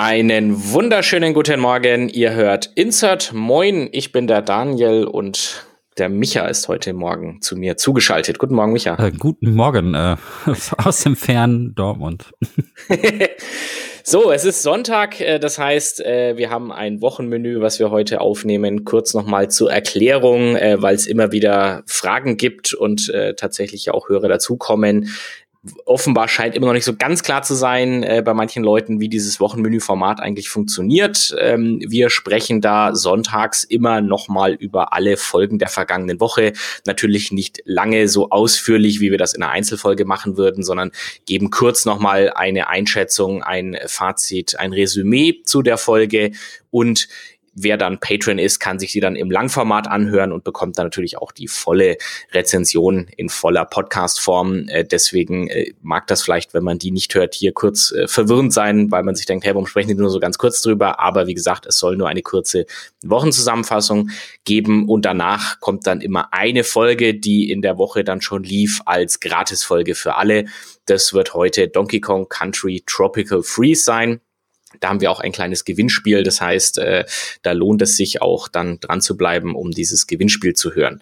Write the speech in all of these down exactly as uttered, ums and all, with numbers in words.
Einen wunderschönen guten Morgen. Ihr hört Insert Moin. Ich bin der Daniel und der Micha ist heute Morgen zu mir zugeschaltet. Guten Morgen, Micha. Äh, guten Morgen äh, aus dem fernen Dortmund. So, es ist Sonntag, das heißt, wir haben ein Wochenmenü, was wir heute aufnehmen. Kurz nochmal zur Erklärung, weil es immer wieder Fragen gibt und tatsächlich auch Hörer dazukommen. Offenbar scheint immer noch nicht so ganz klar zu sein äh, bei manchen Leuten, wie dieses Wochenmenü-Format eigentlich funktioniert. Ähm, wir sprechen da sonntags immer nochmal über alle Folgen der vergangenen Woche. Natürlich nicht lange so ausführlich, wie wir das in einer Einzelfolge machen würden, sondern geben kurz nochmal eine Einschätzung, ein Fazit, ein Resümee zu der Folge. Und wer dann Patreon ist, kann sich die dann im Langformat anhören und bekommt dann natürlich auch die volle Rezension in voller Podcast-Form. Äh, deswegen äh, mag das vielleicht, wenn man die nicht hört, hier kurz äh, verwirrend sein, weil man sich denkt, hey, warum sprechen die nur so ganz kurz drüber? Aber wie gesagt, es soll nur eine kurze Wochenzusammenfassung geben und danach kommt dann immer eine Folge, die in der Woche dann schon lief, als Gratisfolge für alle. Das wird heute Donkey Kong Country Tropical Freeze sein. Da haben wir auch ein kleines Gewinnspiel, das heißt, äh, da lohnt es sich auch dann dran zu bleiben, um dieses Gewinnspiel zu hören.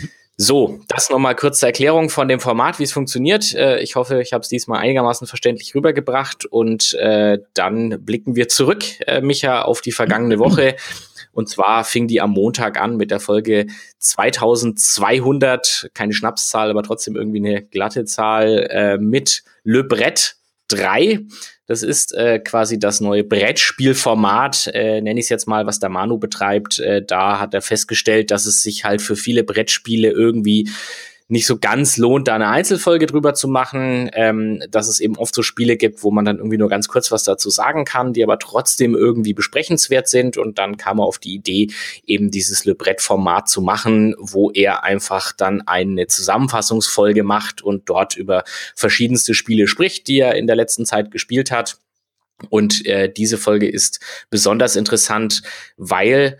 So, das nochmal kurze Erklärung von dem Format, wie es funktioniert. Äh, ich hoffe, ich habe es diesmal einigermaßen verständlich rübergebracht und äh, dann blicken wir zurück, äh, Micha, auf die vergangene Woche. Und zwar fing die am Montag an mit der Folge zweitausendzweihundert, keine Schnapszahl, aber trotzdem irgendwie eine glatte Zahl, äh, mit Le Brett drei. Das ist äh, quasi das neue Brettspielformat, äh, nenne ich es jetzt mal, was der Manu betreibt. Äh, da hat er festgestellt, dass es sich halt für viele Brettspiele irgendwie nicht so ganz lohnt, da eine Einzelfolge drüber zu machen, ähm, dass es eben oft so Spiele gibt, wo man dann irgendwie nur ganz kurz was dazu sagen kann, die aber trotzdem irgendwie besprechenswert sind. Und dann kam er auf die Idee, eben dieses Le Brett-Format zu machen, wo er einfach dann eine Zusammenfassungsfolge macht und dort über verschiedenste Spiele spricht, die er in der letzten Zeit gespielt hat. Und äh, diese Folge ist besonders interessant, weil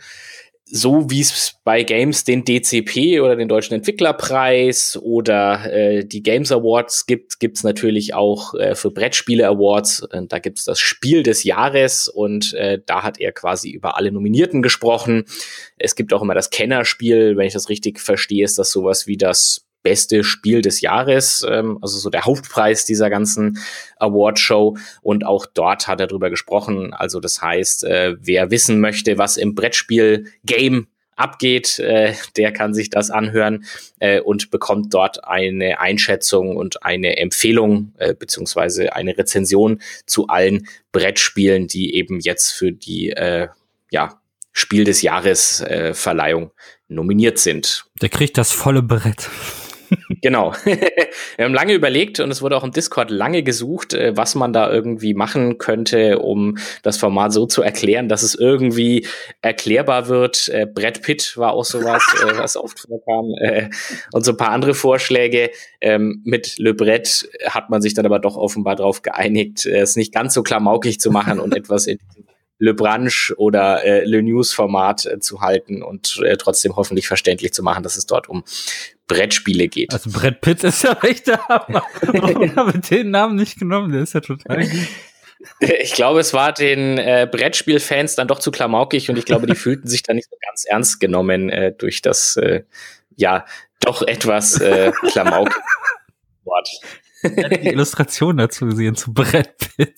so wie es bei Games den D C P oder den Deutschen Entwicklerpreis oder äh, die Games Awards gibt, gibt's natürlich auch äh, für Brettspiele Awards. Und da gibt's das Spiel des Jahres und äh, da hat er quasi über alle Nominierten gesprochen. Es gibt auch immer das Kennerspiel, wenn ich das richtig verstehe, ist das sowas wie das beste Spiel des Jahres, ähm, also so der Hauptpreis dieser ganzen Awardshow. Und auch dort hat er drüber gesprochen. Also das heißt, äh, wer wissen möchte, was im Brettspiel-Game abgeht, äh, der kann sich das anhören äh, und bekommt dort eine Einschätzung und eine Empfehlung äh, beziehungsweise eine Rezension zu allen Brettspielen, die eben jetzt für die äh, ja, Spiel des Jahres äh, Verleihung nominiert sind. Der kriegt das volle Brett. Genau. Wir haben lange überlegt und es wurde auch im Discord lange gesucht, was man da irgendwie machen könnte, um das Format so zu erklären, dass es irgendwie erklärbar wird. Äh, Brad Pitt war auch sowas, äh, was oft vorkam, äh, und so ein paar andere Vorschläge. Ähm, mit Le Brett hat man sich dann aber doch offenbar darauf geeinigt, es nicht ganz so klamaukig zu machen und etwas in Le Branche oder äh, Le News-Format äh, zu halten und äh, trotzdem hoffentlich verständlich zu machen, dass es dort um Brettspiele geht. Also Brad Pitt ist ja echt der Hammer. Warum haben wir den Namen nicht genommen? Der ist ja total gut. Ich glaube, es war den äh, Brettspielfans dann doch zu klamaukig und ich glaube, die fühlten sich dann nicht so ganz ernst genommen äh, durch das, äh, ja, doch etwas äh, klamaukige Wort. Ich hatte die Illustration dazu gesehen, zu Brad Pitt.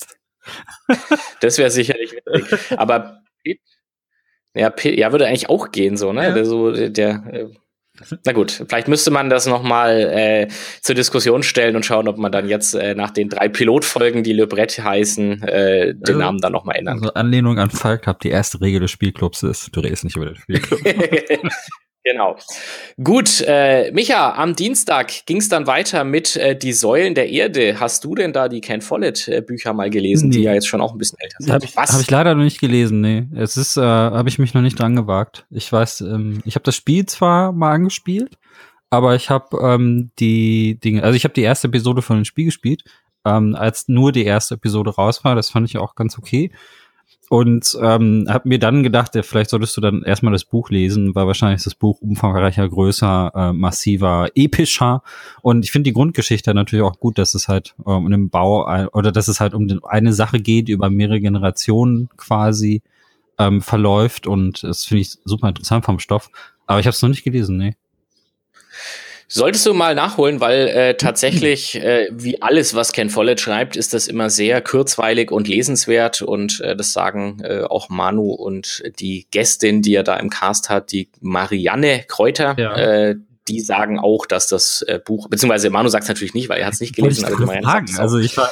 Das wäre sicherlich witzig. Aber Pitt, ja, Pitt, ja, würde eigentlich auch gehen, so, ne? Ja. Der, so, der, äh, na gut, vielleicht müsste man das nochmal äh, zur Diskussion stellen und schauen, ob man dann jetzt äh, nach den drei Pilotfolgen, die Le Brett heißen, äh, den also, Namen dann nochmal ändern. Also Anlehnung an Falk Cup, die erste Regel des Spielclubs ist, du redest nicht über den Spielclub. Genau. Gut, äh, Micha, am Dienstag ging es dann weiter mit äh, Die Säulen der Erde. Hast du denn da die Ken Follett-Bücher mal gelesen, nee, die ja jetzt schon auch ein bisschen älter sind? Habe ich, hab ich leider noch nicht gelesen, nee. Es ist, äh, habe ich mich noch nicht dran gewagt. Ich weiß, ähm, ich habe das Spiel zwar mal angespielt, aber ich habe ähm, die Dinge, also ich habe die erste Episode von dem Spiel gespielt, ähm, als nur die erste Episode raus war. Das fand ich auch ganz okay. und ähm, habe mir dann gedacht, ja, vielleicht solltest du dann erstmal das Buch lesen, weil wahrscheinlich ist das Buch umfangreicher, größer, äh, massiver, epischer. Und ich finde die Grundgeschichte natürlich auch gut, dass es halt ähm, um den Bau ein, oder dass es halt um den, eine Sache geht, die über mehrere Generationen quasi ähm, verläuft. Und das finde ich super interessant vom Stoff. Aber ich habe es noch nicht gelesen, nee. Solltest du mal nachholen, weil äh, tatsächlich, äh, wie alles, was Ken Follett schreibt, ist das immer sehr kurzweilig und lesenswert. Und äh, das sagen äh, auch Manu und die Gästin, die er da im Cast hat, die Marianne Kräuter, ja. äh, die sagen auch, dass das äh, Buch, beziehungsweise Manu sagt es natürlich nicht, weil er hat es nicht gelesen, aber die Marianne sagt es auch. Also ich war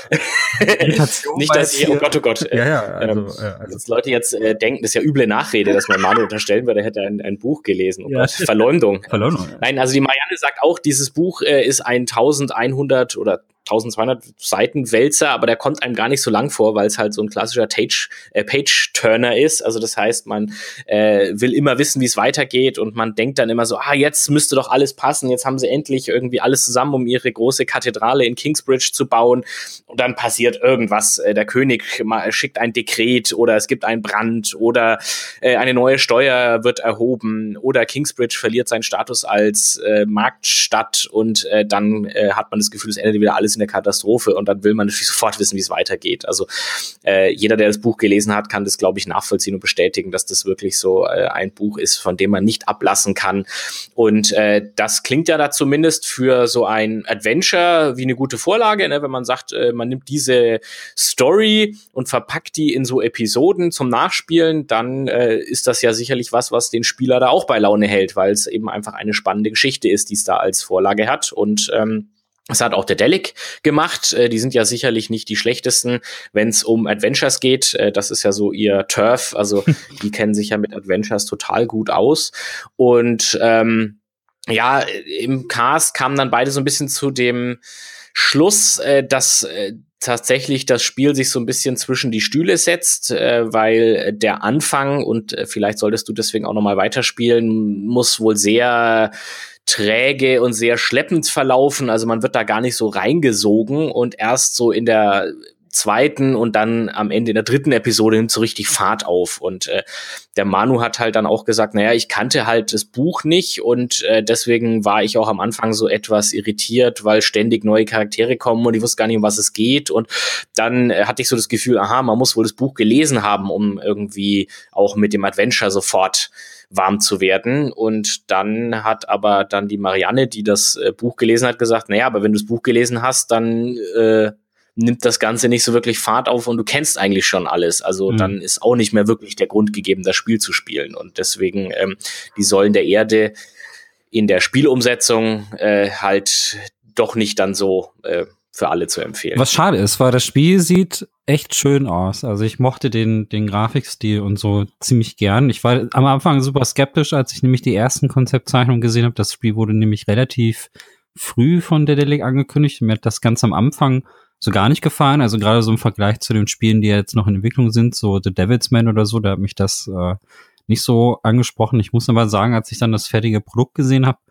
nicht, dass ich, oh Gott, oh Gott. Ja, ja, also, ähm, ja, also. dass Leute jetzt äh, denken, das ist ja üble Nachrede, dass man Manu unterstellen würde, er hätte ein, ein Buch gelesen. Oh ja. Gott, Verleumdung. Verleumdung. Ja. Nein, also die Marianne sagt auch, dieses Buch äh, ist ein elfhundert oder zwölfhundert Seiten Wälzer, aber der kommt einem gar nicht so lang vor, weil es halt so ein klassischer Page, äh, Page-Turner ist. Also das heißt, man äh, will immer wissen, wie es weitergeht und man denkt dann immer so, ah, jetzt müsste doch alles passen, jetzt haben sie endlich irgendwie alles zusammen, um ihre große Kathedrale in Kingsbridge zu bauen und dann passiert irgendwas. Äh, der König schickt ein Dekret oder es gibt einen Brand oder äh, eine neue Steuer wird erhoben oder Kingsbridge verliert seinen Status als äh, Marktstadt und äh, dann äh, hat man das Gefühl, es endet wieder alles in der Katastrophe und dann will man natürlich sofort wissen, wie es weitergeht. Also äh, jeder, der das Buch gelesen hat, kann das, glaube ich, nachvollziehen und bestätigen, dass das wirklich so äh, ein Buch ist, von dem man nicht ablassen kann. Und äh, das klingt ja da zumindest für so ein Adventure wie eine gute Vorlage, ne? Wenn man sagt, äh, man nimmt diese Story und verpackt die in so Episoden zum Nachspielen, dann äh, ist das ja sicherlich was, was den Spieler da auch bei Laune hält, weil es eben einfach eine spannende Geschichte ist, die es da als Vorlage hat. Und ähm, das hat auch der Delic gemacht. Äh, die sind ja sicherlich nicht die schlechtesten, wenn es um Adventures geht. Äh, das ist ja so ihr Turf. Also die kennen sich ja mit Adventures total gut aus. Und ähm, ja, im Cast kamen dann beide so ein bisschen zu dem Schluss, äh, dass äh, tatsächlich das Spiel sich so ein bisschen zwischen die Stühle setzt, äh, weil der Anfang, und äh, vielleicht solltest du deswegen auch nochmal weiterspielen, muss wohl sehr träge und sehr schleppend verlaufen. Also man wird da gar nicht so reingesogen und erst so in der zweiten und dann am Ende in der dritten Episode nimmt so richtig Fahrt auf. Und äh, der Manu hat halt dann auch gesagt, naja, ich kannte halt das Buch nicht und äh, deswegen war ich auch am Anfang so etwas irritiert, weil ständig neue Charaktere kommen und ich wusste gar nicht, um was es geht. Und dann äh, hatte ich so das Gefühl, aha, man muss wohl das Buch gelesen haben, um irgendwie auch mit dem Adventure sofort warm zu werden. Und dann hat aber dann die Marianne, die das äh, Buch gelesen hat, gesagt, naja, aber wenn du das Buch gelesen hast, dann äh, nimmt das Ganze nicht so wirklich Fahrt auf und du kennst eigentlich schon alles. Also mhm. dann ist auch nicht mehr wirklich der Grund gegeben, das Spiel zu spielen. Und deswegen ähm, die Säulen der Erde in der Spielumsetzung äh, halt doch nicht dann so äh, für alle zu empfehlen. Was schade ist, weil das Spiel sieht echt schön aus. Also ich mochte den den Grafikstil und so ziemlich gern. Ich war am Anfang super skeptisch, als ich nämlich die ersten Konzeptzeichnungen gesehen habe. Das Spiel wurde nämlich relativ früh von der Delic angekündigt. Mir hat das ganz am Anfang so gar nicht gefallen. Also gerade so im Vergleich zu den Spielen, die jetzt noch in Entwicklung sind, so The Devil's Man oder so, da hat mich das äh, nicht so angesprochen. Ich muss aber sagen, als ich dann das fertige Produkt gesehen habe,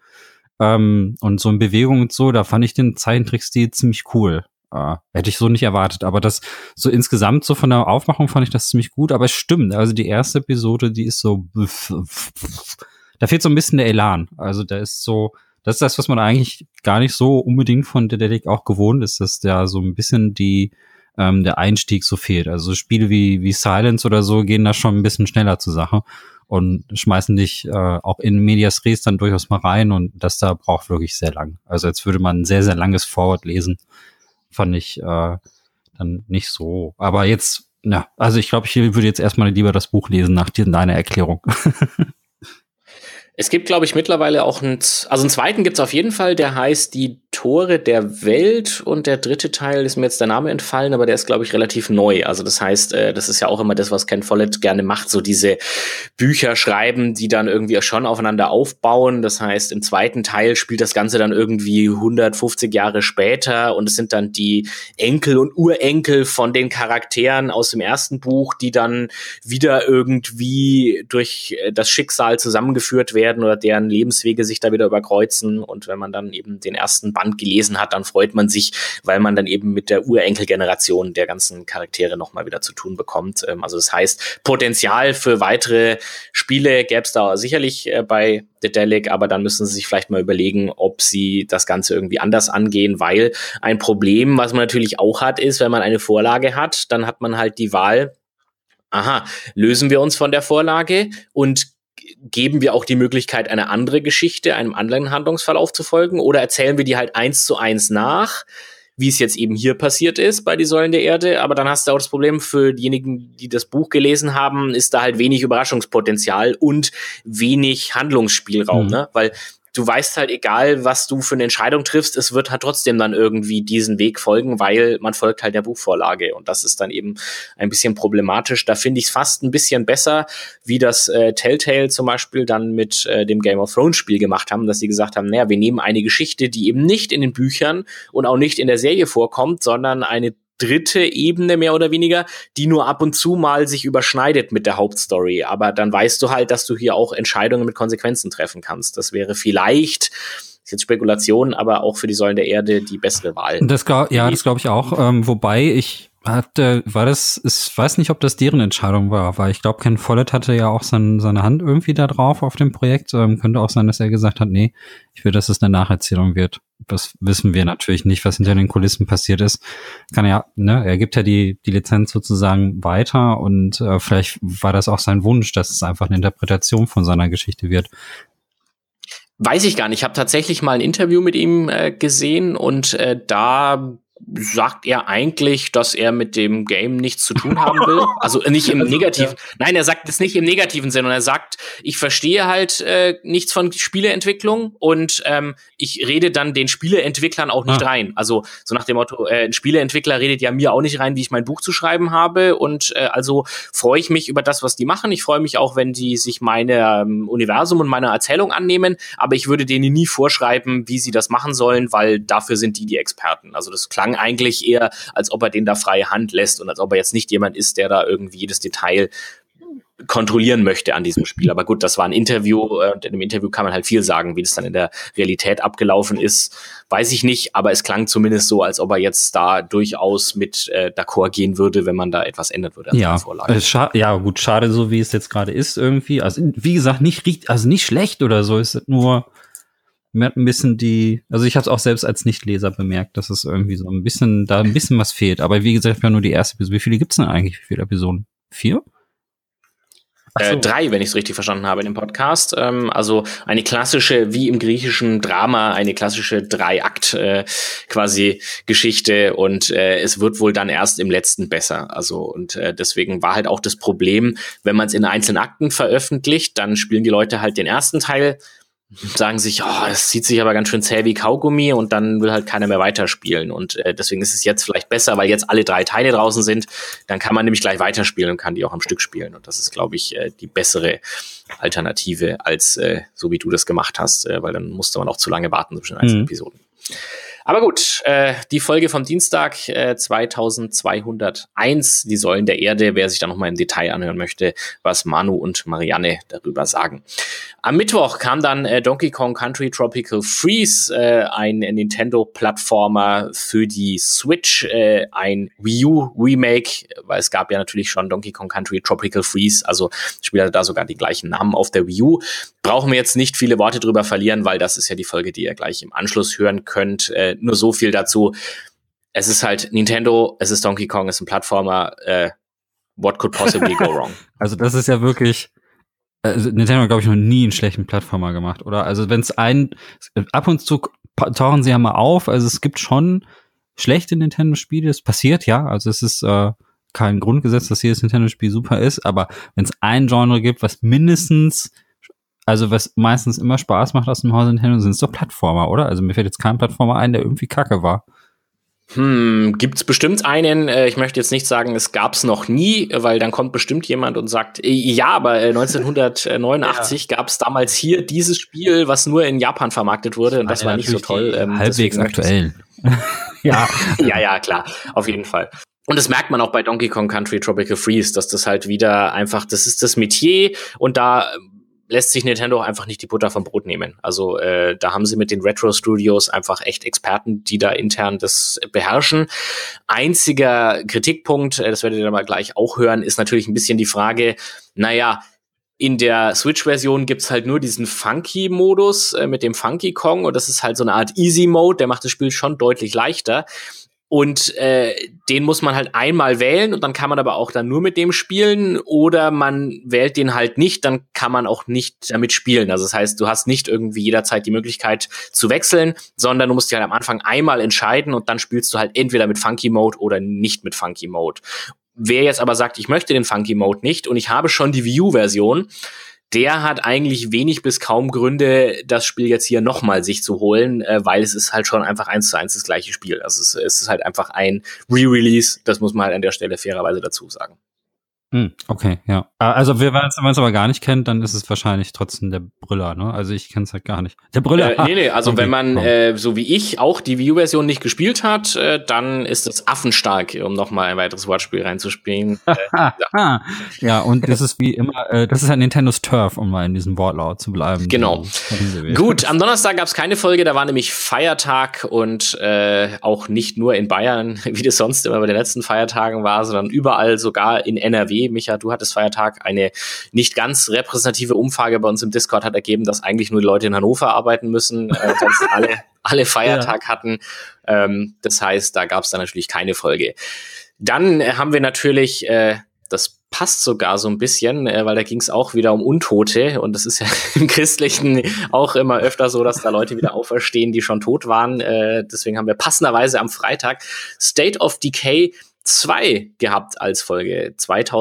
Ähm, und so in Bewegung und so, da fand ich den Zeichentrickstil ziemlich cool. Äh, hätte ich so nicht erwartet. Aber das so insgesamt so von der Aufmachung fand ich das ziemlich gut. Aber es stimmt, also die erste Episode, die ist so, da fehlt so ein bisschen der Elan. Also da ist so, das ist das, was man eigentlich gar nicht so unbedingt von der Delic auch gewohnt ist, dass da so ein bisschen die ähm, der Einstieg so fehlt. Also Spiele wie wie Silence oder so gehen da schon ein bisschen schneller zur Sache und schmeißen dich äh, auch in Medias Res dann durchaus mal rein und das da braucht wirklich sehr lang. Also als würde man ein sehr, sehr langes Forward lesen, fand ich äh, dann nicht so. Aber jetzt, ja, also ich glaube, ich würde jetzt erstmal lieber das Buch lesen nach deiner Erklärung. Es gibt, glaube ich, mittlerweile auch einen, also einen zweiten gibt's auf jeden Fall, der heißt Die Tore der Welt und der dritte Teil ist mir jetzt der Name entfallen, aber der ist, glaube ich, relativ neu. Also das heißt, äh, das ist ja auch immer das, was Ken Follett gerne macht, so diese Bücher schreiben, die dann irgendwie schon aufeinander aufbauen. Das heißt, im zweiten Teil spielt das Ganze dann irgendwie hundertfünfzig Jahre später und es sind dann die Enkel und Urenkel von den Charakteren aus dem ersten Buch, die dann wieder irgendwie durch das Schicksal zusammengeführt werden oder deren Lebenswege sich da wieder überkreuzen. Und wenn man dann eben den ersten Band Hand gelesen hat, dann freut man sich, weil man dann eben mit der Urenkelgeneration der ganzen Charaktere nochmal wieder zu tun bekommt. Ähm, also das heißt, Potenzial für weitere Spiele gäbe es da sicherlich äh, bei Daedalic, aber dann müssen sie sich vielleicht mal überlegen, ob sie das Ganze irgendwie anders angehen, weil ein Problem, was man natürlich auch hat, ist, wenn man eine Vorlage hat, dann hat man halt die Wahl, aha, lösen wir uns von der Vorlage und geben wir auch die Möglichkeit, eine andere Geschichte, einem anderen Handlungsverlauf zu folgen, oder erzählen wir die halt eins zu eins nach, wie es jetzt eben hier passiert ist bei Die Säulen der Erde, aber dann hast du auch das Problem, für diejenigen, die das Buch gelesen haben, ist da halt wenig Überraschungspotenzial und wenig Handlungsspielraum, mhm. ne? Weil du weißt halt, egal was du für eine Entscheidung triffst, es wird halt trotzdem dann irgendwie diesen Weg folgen, weil man folgt halt der Buchvorlage, und das ist dann eben ein bisschen problematisch. Da finde ich es fast ein bisschen besser, wie das äh, Telltale zum Beispiel dann mit äh, dem Game of Thrones Spiel gemacht haben, dass sie gesagt haben, naja, wir nehmen eine Geschichte, die eben nicht in den Büchern und auch nicht in der Serie vorkommt, sondern eine dritte Ebene mehr oder weniger, die nur ab und zu mal sich überschneidet mit der Hauptstory. Aber dann weißt du halt, dass du hier auch Entscheidungen mit Konsequenzen treffen kannst. Das wäre vielleicht, ist jetzt Spekulation, aber auch für die Säulen der Erde die bessere Wahl. Das glaub, ja, das glaube ich auch. Ähm, wobei ich hatte, war das, ich weiß nicht, ob das deren Entscheidung war, weil ich glaube, Ken Follett hatte ja auch sein, seine Hand irgendwie da drauf auf dem Projekt. Ähm, könnte auch sein, dass er gesagt hat, nee, ich will, dass es eine Nacherzählung wird. Das wissen wir natürlich nicht, was hinter den Kulissen passiert ist. Kann ja, ne, er gibt ja die, die Lizenz sozusagen weiter, und äh, vielleicht war das auch sein Wunsch, dass es einfach eine Interpretation von seiner Geschichte wird. Weiß ich gar nicht. Ich habe tatsächlich mal ein Interview mit ihm äh, gesehen, und äh, da sagt er eigentlich, dass er mit dem Game nichts zu tun haben will. Also nicht im negativen. Nein, er sagt es nicht im negativen Sinne. Und er sagt, ich verstehe halt äh, nichts von Spieleentwicklung, und ähm, ich rede dann den Spieleentwicklern auch nicht ah. rein. Also so nach dem Motto, äh, ein Spieleentwickler redet ja mir auch nicht rein, wie ich mein Buch zu schreiben habe. Und äh, also freue ich mich über das, was die machen. Ich freue mich auch, wenn die sich meine ähm, Universum und meiner Erzählung annehmen. Aber ich würde denen nie vorschreiben, wie sie das machen sollen, weil dafür sind die die Experten. Also das klang eigentlich eher, als ob er den da freie Hand lässt und als ob er jetzt nicht jemand ist, der da irgendwie jedes Detail kontrollieren möchte an diesem Spiel. Aber gut, das war ein Interview, und in dem Interview kann man halt viel sagen. Wie das dann in der Realität abgelaufen ist, weiß ich nicht, aber es klang zumindest so, als ob er jetzt da durchaus mit äh, d'accord gehen würde, wenn man da etwas ändern würde an ja, der Vorlage. Scha- ja, gut, schade, so wie es jetzt gerade ist irgendwie. Also wie gesagt, nicht also nicht schlecht oder so, ist nur mir hat ein bisschen die, also ich habe es auch selbst als Nichtleser bemerkt, dass es irgendwie so ein bisschen, da ein bisschen was fehlt. Aber wie gesagt, ja nur die erste Episode. Wie viele gibt's denn eigentlich? Wie viele Episoden? Vier? So. Äh, drei, wenn ich es richtig verstanden habe in dem Podcast. Ähm, also eine klassische, wie im griechischen Drama, eine klassische Drei-Akt äh, quasi Geschichte, und äh, es wird wohl dann erst im letzten besser. Also und äh, deswegen war halt auch das Problem, wenn man es in einzelnen Akten veröffentlicht, dann spielen die Leute halt den ersten Teil, sagen sich, oh, es zieht sich aber ganz schön zäh wie Kaugummi, und dann will halt keiner mehr weiterspielen. Und äh, deswegen ist es jetzt vielleicht besser, weil jetzt alle drei Teile draußen sind. Dann kann man nämlich gleich weiterspielen und kann die auch am Stück spielen. Und das ist, glaube ich, äh, die bessere Alternative als äh, so, wie du das gemacht hast, äh, weil dann musste man auch zu lange warten zwischen einzelnen mhm. Episoden. Aber gut, äh, die Folge vom Dienstag äh, zweitausendzweihunderteins, die Säulen der Erde, wer sich da nochmal im Detail anhören möchte, was Manu und Marianne darüber sagen. Am Mittwoch kam dann äh, Donkey Kong Country Tropical Freeze, äh, ein Nintendo-Plattformer für die Switch, äh, ein Wii U-Remake, weil es gab ja natürlich schon Donkey Kong Country Tropical Freeze, also das Spiel hatte da sogar die gleichen Namen auf der Wii U. Brauchen wir jetzt nicht viele Worte drüber verlieren, weil das ist ja die Folge, die ihr gleich im Anschluss hören könnt. Äh, nur so viel dazu. Es ist halt Nintendo, es ist Donkey Kong, es ist ein Plattformer. Äh, what could possibly go wrong? Also das ist ja wirklich, also Nintendo hat, glaube ich, noch nie einen schlechten Plattformer gemacht, oder? Also wenn es ein, ab und zu tauchen sie ja mal auf, also es gibt schon schlechte Nintendo-Spiele, es passiert, ja, also es ist äh, kein Grundgesetz, dass jedes Nintendo-Spiel super ist, aber wenn es ein Genre gibt, was mindestens, also was meistens immer Spaß macht aus dem Hause Nintendo, sind es doch Plattformer, oder? Also mir fällt jetzt kein Plattformer ein, der irgendwie kacke war. Hm, gibt's bestimmt einen, äh, ich möchte jetzt nicht sagen, es gab's noch nie, weil dann kommt bestimmt jemand und sagt, äh, ja, aber äh, neunzehnhundertneunundachtzig ja. gab's damals hier dieses Spiel, was nur in Japan vermarktet wurde, und das ja, war nicht so toll. Ähm, halbwegs aktuell. ja, ja, ja, klar, auf jeden Fall. Und das merkt man auch bei Donkey Kong Country Tropical Freeze, dass das halt wieder einfach, das ist das Metier, und da lässt sich Nintendo auch einfach nicht die Butter vom Brot nehmen. Also äh, da haben sie mit den Retro-Studios einfach echt Experten, die da intern das beherrschen. Einziger Kritikpunkt, äh, das werdet ihr dann mal gleich auch hören, ist natürlich ein bisschen die Frage, naja, in der Switch-Version gibt's halt nur diesen Funky-Modus äh, mit dem Funky Kong und das ist halt so eine Art Easy-Mode, der macht das Spiel schon deutlich leichter. Und äh, den muss man halt einmal wählen und dann kann man aber auch dann nur mit dem spielen oder man wählt den halt nicht, dann kann man auch nicht damit spielen. Also das heißt, du hast nicht irgendwie jederzeit die Möglichkeit zu wechseln, sondern du musst dich halt am Anfang einmal entscheiden und dann spielst du halt entweder mit Funky Mode oder nicht mit Funky Mode. Wer jetzt aber sagt, ich möchte den Funky Mode nicht und ich habe schon die Wii U-Version, der hat eigentlich wenig bis kaum Gründe, das Spiel jetzt hier nochmal sich zu holen, äh, weil es ist halt schon einfach eins zu eins das gleiche Spiel. Also es, es ist halt einfach ein Re-Release, das muss man halt an der Stelle fairerweise dazu sagen. Okay, ja. Also wenn man es aber gar nicht kennt, dann ist es wahrscheinlich trotzdem der Brüller, ne? Also ich kenne es halt gar nicht. Der Brüller. Äh, nee, nee, also okay. wenn man, äh, so wie ich, auch die Wii U-Version nicht gespielt hat, äh, dann ist es affenstark, um nochmal ein weiteres Wortspiel reinzuspielen. äh, ja. ja, und das ist wie immer, äh, das ist halt Nintendos Turf, um mal in diesem Wortlaut zu bleiben. Genau. Gut, am Donnerstag gab es keine Folge, da war nämlich Feiertag und äh, auch nicht nur in Bayern, wie das sonst immer bei den letzten Feiertagen war, sondern überall, sogar in N R W. Micha, du hattest Feiertag. Eine nicht ganz repräsentative Umfrage bei uns im Discord hat ergeben, dass eigentlich nur die Leute in Hannover arbeiten müssen, äh, sonst alle, alle Feiertag ja. hatten. Ähm, das heißt, da gab es dann natürlich keine Folge. Dann äh, haben wir natürlich, äh, das passt sogar so ein bisschen, äh, weil da ging es auch wieder um Untote und das ist ja im Christlichen auch immer öfter so, dass da Leute wieder auferstehen, die schon tot waren. Äh, deswegen haben wir passenderweise am Freitag State of Decay zwei gehabt als Folge,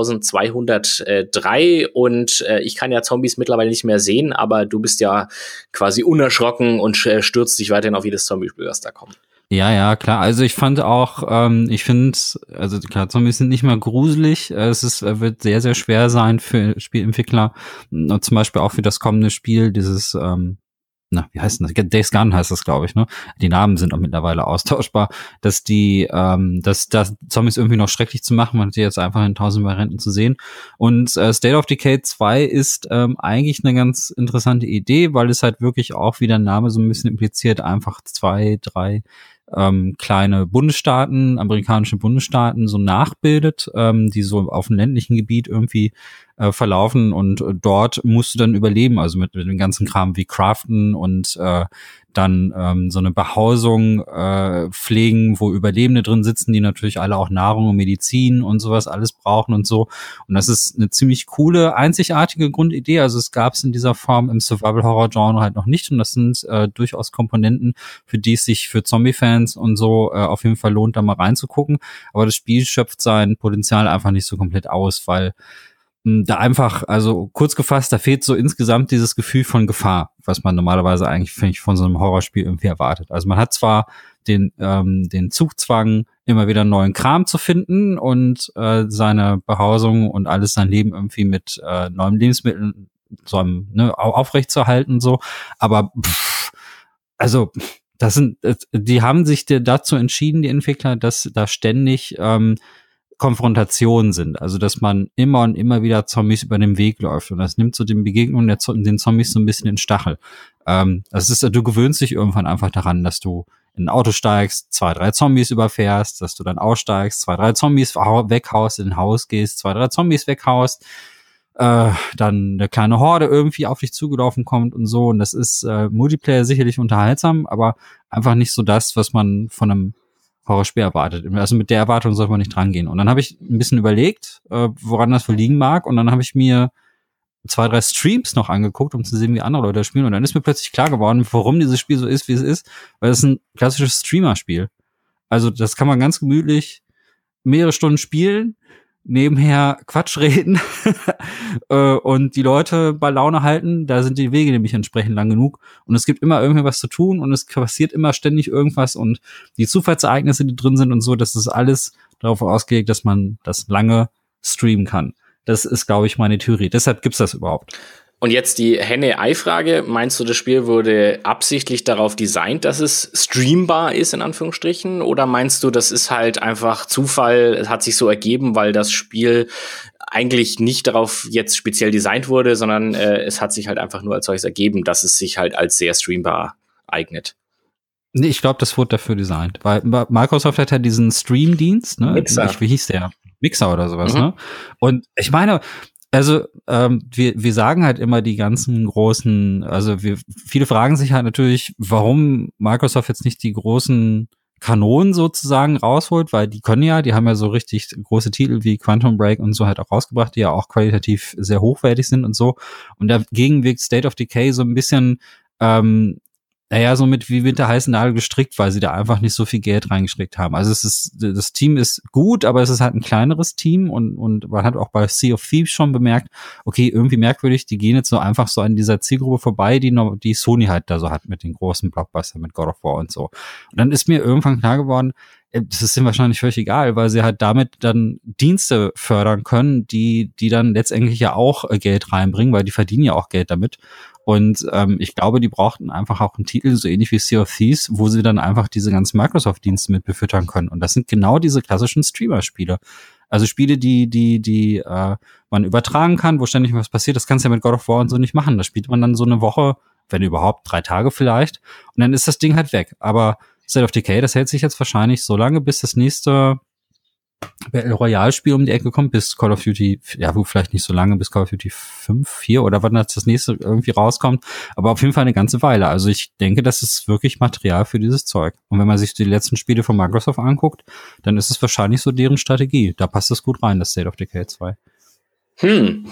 zweitausendzweihundertdrei und äh, ich kann ja Zombies mittlerweile nicht mehr sehen, aber du bist ja quasi unerschrocken und äh, stürzt dich weiterhin auf jedes Zombie-Spiel, das da kommt. Ja, ja, klar. Also ich fand auch, ähm, ich finde, also klar, Zombies sind nicht mehr gruselig. Es ist, wird sehr, sehr schwer sein für Spielentwickler und zum Beispiel auch für das kommende Spiel, dieses ähm, na, wie heißt das? Days Gone heißt das, glaube ich, ne? Die Namen sind auch mittlerweile austauschbar, dass die, ähm, dass, dass Zombies irgendwie noch schrecklich zu machen, man hat die jetzt einfach in tausend Varianten zu sehen. Und äh, State of Decay zwei ist ähm, eigentlich eine ganz interessante Idee, weil es halt wirklich auch, wie der Name so ein bisschen impliziert, einfach zwei, drei ähm, kleine Bundesstaaten, amerikanische Bundesstaaten so nachbildet, ähm, die so auf dem ländlichen Gebiet irgendwie äh, verlaufen und äh, dort musst du dann überleben, also mit, mit dem ganzen Kram wie Craften und äh, dann ähm, so eine Behausung äh, pflegen, wo Überlebende drin sitzen, die natürlich alle auch Nahrung und Medizin und sowas alles brauchen und so. Und das ist eine ziemlich coole, einzigartige Grundidee. Also es gab es in dieser Form im Survival-Horror-Genre halt noch nicht. Und das sind äh, durchaus Komponenten, für die es sich für Zombie-Fans und so äh, auf jeden Fall lohnt, da mal reinzugucken. Aber das Spiel schöpft sein Potenzial einfach nicht so komplett aus, weil da einfach, also kurz gefasst, da fehlt so insgesamt dieses Gefühl von Gefahr, was man normalerweise eigentlich, finde ich, von so einem Horrorspiel irgendwie erwartet. Also man hat zwar den ähm, den Zugzwang, immer wieder neuen Kram zu finden und äh, seine Behausung und alles sein Leben irgendwie mit äh, neuen Lebensmitteln so einem, ne, aufrechtzuerhalten und so, aber pff, also das sind, die haben sich dazu entschieden, die Entwickler, dass da ständig ähm, Konfrontationen sind, also dass man immer und immer wieder Zombies über den Weg läuft und das nimmt so den Begegnungen der Z- den Zombies so ein bisschen in Stachel. Ähm, das ist, du gewöhnst dich irgendwann einfach daran, dass du in ein Auto steigst, zwei, drei Zombies überfährst, dass du dann aussteigst, zwei, drei Zombies weghaust, in ein Haus gehst, zwei, drei Zombies weghaust, äh, dann eine kleine Horde irgendwie auf dich zugelaufen kommt und so und das ist äh, Multiplayer sicherlich unterhaltsam, aber einfach nicht so das, was man von einem Horrorspiel erwartet. Also mit der Erwartung sollte man nicht drangehen. Und dann habe ich ein bisschen überlegt, äh, woran das wohl liegen mag. Und dann habe ich mir zwei, drei Streams noch angeguckt, um zu sehen, wie andere Leute spielen. Und dann ist mir plötzlich klar geworden, warum dieses Spiel so ist, wie es ist. Weil es ein klassisches Streamer-Spiel. Also das kann man ganz gemütlich mehrere Stunden spielen, nebenher Quatsch reden und die Leute bei Laune halten, da sind die Wege nämlich entsprechend lang genug und es gibt immer irgendwie was zu tun und es passiert immer ständig irgendwas und die Zufallsereignisse, die drin sind und so, das ist alles darauf ausgelegt, dass man das lange streamen kann. Das ist, glaube ich, meine Theorie. Deshalb gibt's das überhaupt. Und jetzt die Henne-Ei-Frage. Meinst du, das Spiel wurde absichtlich darauf designt, dass es streambar ist, in Anführungsstrichen? Oder meinst du, das ist halt einfach Zufall, es hat sich so ergeben, weil das Spiel eigentlich nicht darauf jetzt speziell designt wurde, sondern äh, es hat sich halt einfach nur als solches ergeben, dass es sich halt als sehr streambar eignet. Nee, ich glaube, das wurde dafür designt. Weil Microsoft hat ja diesen Stream-Dienst, ne? Mixer. Ich, wie hieß der? Mixer oder sowas, Mhm. ne? Und ich meine, also ähm, wir wir sagen halt immer die ganzen großen, also wir viele fragen sich halt natürlich, warum Microsoft jetzt nicht die großen Kanonen sozusagen rausholt, weil die können ja, die haben ja so richtig große Titel wie Quantum Break und so halt auch rausgebracht, die ja auch qualitativ sehr hochwertig sind und so. Und dagegen wirkt State of Decay so ein bisschen ähm, naja, so mit wie mit der heißen Nadel gestrickt, weil sie da einfach nicht so viel Geld reingestrickt haben. Also es ist, das Team ist gut, aber es ist halt ein kleineres Team und, und man hat auch bei Sea of Thieves schon bemerkt, okay, irgendwie merkwürdig, die gehen jetzt so einfach so an dieser Zielgruppe vorbei, die noch, die Sony halt da so hat mit den großen Blockbustern, mit God of War und so. Und dann ist mir irgendwann klar geworden, das ist ihnen wahrscheinlich völlig egal, weil sie halt damit dann Dienste fördern können, die, die dann letztendlich ja auch Geld reinbringen, weil die verdienen ja auch Geld damit. Und ähm, ich glaube, die brauchten einfach auch einen Titel, so ähnlich wie Sea of Thieves, wo sie dann einfach diese ganzen Microsoft-Dienste mit befüttern können. Und das sind genau diese klassischen Streamer-Spiele. Also Spiele, die, die, die äh, man übertragen kann, wo ständig was passiert. Das kannst du ja mit God of War und so nicht machen. Da spielt man dann so eine Woche, wenn überhaupt, drei Tage vielleicht. Und dann ist das Ding halt weg. Aber State of Decay, das hält sich jetzt wahrscheinlich so lange, bis das nächste Battle Royale Spiel um die Ecke kommt, bis Call of Duty, ja, wo vielleicht nicht so lange, bis Call of Duty fünf, vier oder wann das nächste irgendwie rauskommt, aber auf jeden Fall eine ganze Weile. Also ich denke, das ist wirklich Material für dieses Zeug. Und wenn man sich die letzten Spiele von Microsoft anguckt, dann ist es wahrscheinlich so deren Strategie. Da passt es gut rein, das State of Decay zwei. Hm.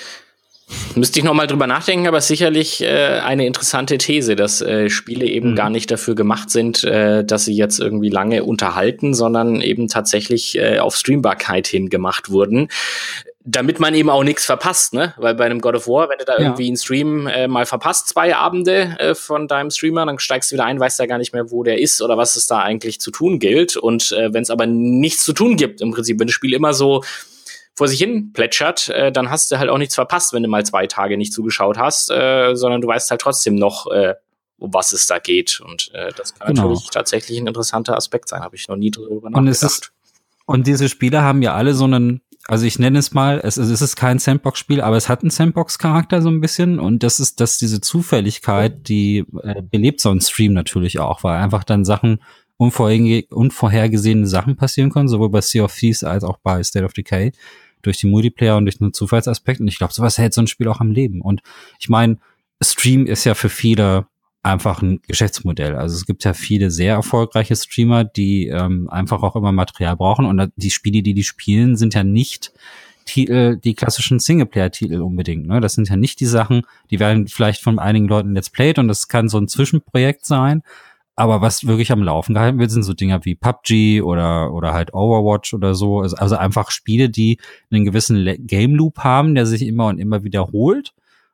Müsste ich noch mal drüber nachdenken, aber sicherlich äh, eine interessante These, dass äh, Spiele eben mhm. gar nicht dafür gemacht sind, äh, dass sie jetzt irgendwie lange unterhalten, sondern eben tatsächlich äh, auf Streambarkeit hin gemacht wurden, damit man eben auch nichts verpasst, ne? Weil bei einem God of War, wenn du da ja. irgendwie einen Stream äh, mal verpasst, zwei Abende äh, von deinem Streamer, dann steigst du wieder ein, weißt ja gar nicht mehr, wo der ist oder was es da eigentlich zu tun gilt. Und äh, wenn es aber nichts zu tun gibt, im Prinzip, wenn das Spiel immer so vor sich hin plätschert, äh, dann hast du halt auch nichts verpasst, wenn du mal zwei Tage nicht zugeschaut hast, äh, sondern du weißt halt trotzdem noch, äh, um was es da geht. Und äh, das kann genau. natürlich tatsächlich ein interessanter Aspekt sein. Habe ich noch nie drüber nachgedacht. Und, es ist, und diese Spiele haben ja alle so einen, also ich nenne es mal, es, es ist kein Sandbox-Spiel, aber es hat einen Sandbox-Charakter so ein bisschen. Und das ist, dass diese Zufälligkeit, die äh, belebt so ein Stream natürlich auch, weil einfach dann Sachen unvorherge- unvorhergesehene Sachen passieren können, sowohl bei Sea of Thieves als auch bei State of Decay. Durch die Multiplayer und durch den Zufallsaspekt. Und ich glaube, sowas hält so ein Spiel auch am Leben. Und ich meine, Stream ist ja für viele einfach ein Geschäftsmodell. Also es gibt ja viele sehr erfolgreiche Streamer, die ähm, einfach auch immer Material brauchen. Und die Spiele, die die spielen, sind ja nicht Titel, die klassischen Singleplayer-Titel unbedingt. Ne? Das sind ja nicht die Sachen, die werden vielleicht von einigen Leuten Let's Played und das kann so ein Zwischenprojekt sein. Aber was wirklich am Laufen gehalten wird, sind so Dinger wie P U B G oder oder halt Overwatch oder so. Also, also einfach Spiele, die einen gewissen Le- Game Loop haben, der sich immer und immer wiederholt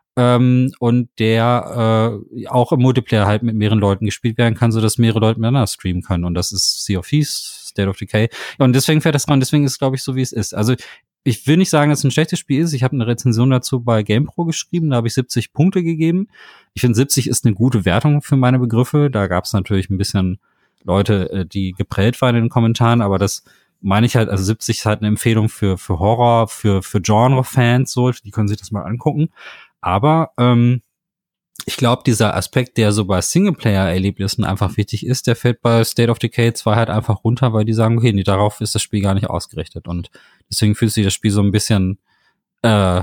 ähm, und der äh, auch im Multiplayer halt mit mehreren Leuten gespielt werden kann, so dass mehrere Leute miteinander streamen können. Und das ist Sea of Thieves, State of Decay. Ja, und deswegen fährt das dran. Deswegen ist es, glaube ich, so, wie es ist. Also ich will nicht sagen, dass es ein schlechtes Spiel ist. Ich habe eine Rezension dazu bei GamePro geschrieben. Da habe ich siebzig Punkte gegeben. Ich finde, siebzig ist eine gute Wertung für meine Begriffe. Da gab es natürlich ein bisschen Leute, die geprellt waren in den Kommentaren. Aber das meine ich halt, also siebzig ist halt eine Empfehlung für für Horror, für für Genre-Fans. So, die können sich das mal angucken. Aber ähm, ich glaube, dieser Aspekt, der so bei Singleplayer-Erlebnissen einfach wichtig ist, der fällt bei State of Decay zwei halt einfach runter, weil die sagen, okay, nee, darauf ist das Spiel gar nicht ausgerichtet. Und deswegen fühlt sich das Spiel so ein bisschen äh,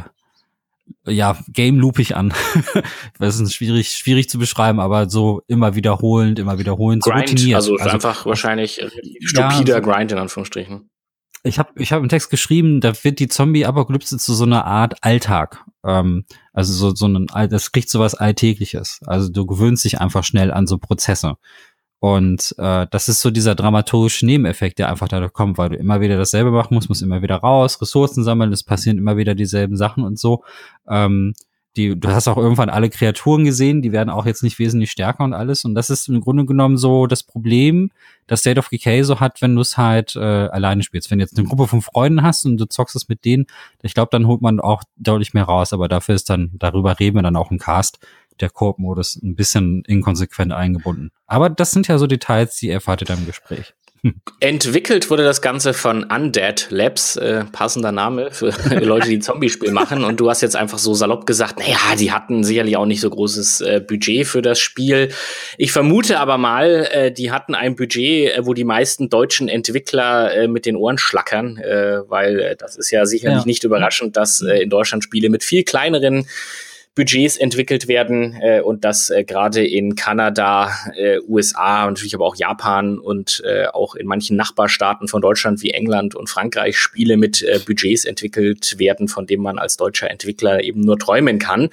ja, game-loopig an. Das ist schwierig, schwierig zu beschreiben, aber so immer wiederholend, immer wiederholend. So Grind, routiniert. also, also einfach wahrscheinlich stupider ja, Grind in Anführungsstrichen. Ich habe ich hab einen Text geschrieben, da wird die Zombie-Apokalypse zu so einer Art Alltag. Ähm, also so so ein, das kriegt so was Alltägliches. Also du gewöhnst dich einfach schnell an so Prozesse. Und äh, das ist so dieser dramaturgische Nebeneffekt, der einfach dadurch kommt, weil du immer wieder dasselbe machen musst, musst immer wieder raus, Ressourcen sammeln, es passieren immer wieder dieselben Sachen und so. Ähm, die, du hast auch irgendwann alle Kreaturen gesehen, die werden auch jetzt nicht wesentlich stärker und alles. Und das ist im Grunde genommen so das Problem, das State of Decay so hat, wenn du es halt äh, alleine spielst. Wenn du jetzt eine Gruppe von Freunden hast und du zockst es mit denen, ich glaube, dann holt man auch deutlich mehr raus. Aber dafür ist dann, darüber reden wir dann auch im Cast, der Koop-Modus ein bisschen inkonsequent eingebunden. Aber das sind ja so Details, die erfahrt ihr dann im Gespräch. Entwickelt wurde das Ganze von Undead Labs, äh, passender Name für Leute, die ein Zombie-Spiel machen. Und du hast jetzt einfach so salopp gesagt, naja, die hatten sicherlich auch nicht so großes äh, Budget für das Spiel. Ich vermute aber mal, äh, die hatten ein Budget, äh, wo die meisten deutschen Entwickler äh, mit den Ohren schlackern, äh, weil äh, das ist ja sicherlich ja. nicht überraschend, dass äh, in Deutschland Spiele mit viel kleineren Budgets entwickelt werden äh, und dass äh, gerade in Kanada, äh, U S A und natürlich aber auch Japan und äh, auch in manchen Nachbarstaaten von Deutschland wie England und Frankreich Spiele mit äh, Budgets entwickelt werden, von denen man als deutscher Entwickler eben nur träumen kann.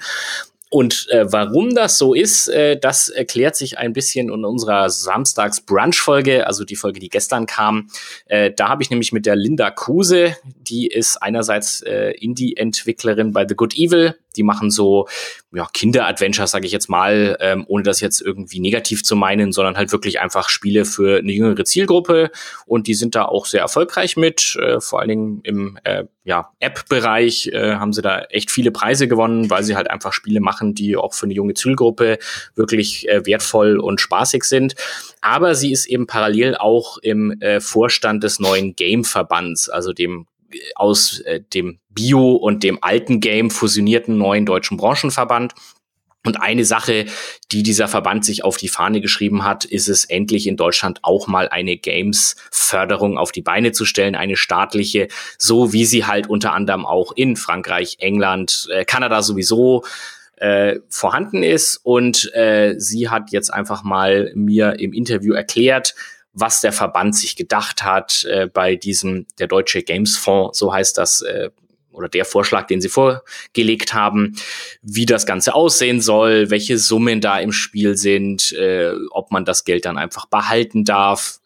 Und äh, warum das so ist, äh, das erklärt sich ein bisschen in unserer Samstags-Brunch-Folge, also die Folge, die gestern kam. Äh, da habe ich nämlich mit der Linda Kruse, die ist einerseits äh, Indie-Entwicklerin bei The Good Evil. Die machen so ja, Kinder-Adventures, sage ich jetzt mal, ähm, ohne das jetzt irgendwie negativ zu meinen, sondern halt wirklich einfach Spiele für eine jüngere Zielgruppe. Und die sind da auch sehr erfolgreich mit. Äh, vor allen Dingen im äh, ja, App-Bereich äh, haben sie da echt viele Preise gewonnen, weil sie halt einfach Spiele machen, die auch für eine junge Zielgruppe wirklich äh, wertvoll und spaßig sind. Aber sie ist eben parallel auch im äh, Vorstand des neuen Game-Verbands, also dem aus äh, dem Bio- und dem alten Game fusionierten neuen deutschen Branchenverband. Und eine Sache, die dieser Verband sich auf die Fahne geschrieben hat, ist es endlich in Deutschland auch mal eine Games-Förderung auf die Beine zu stellen, eine staatliche, so wie sie halt unter anderem auch in Frankreich, England, äh, Kanada sowieso äh, vorhanden ist. Und äh, sie hat jetzt einfach mal mir im Interview erklärt, was der Verband sich gedacht hat äh, bei diesem, der Deutsche Games Fonds, so heißt das, äh, oder der Vorschlag, den sie vorgelegt haben, wie das Ganze aussehen soll, welche Summen da im Spiel sind, äh, ob man das Geld dann einfach behalten darf.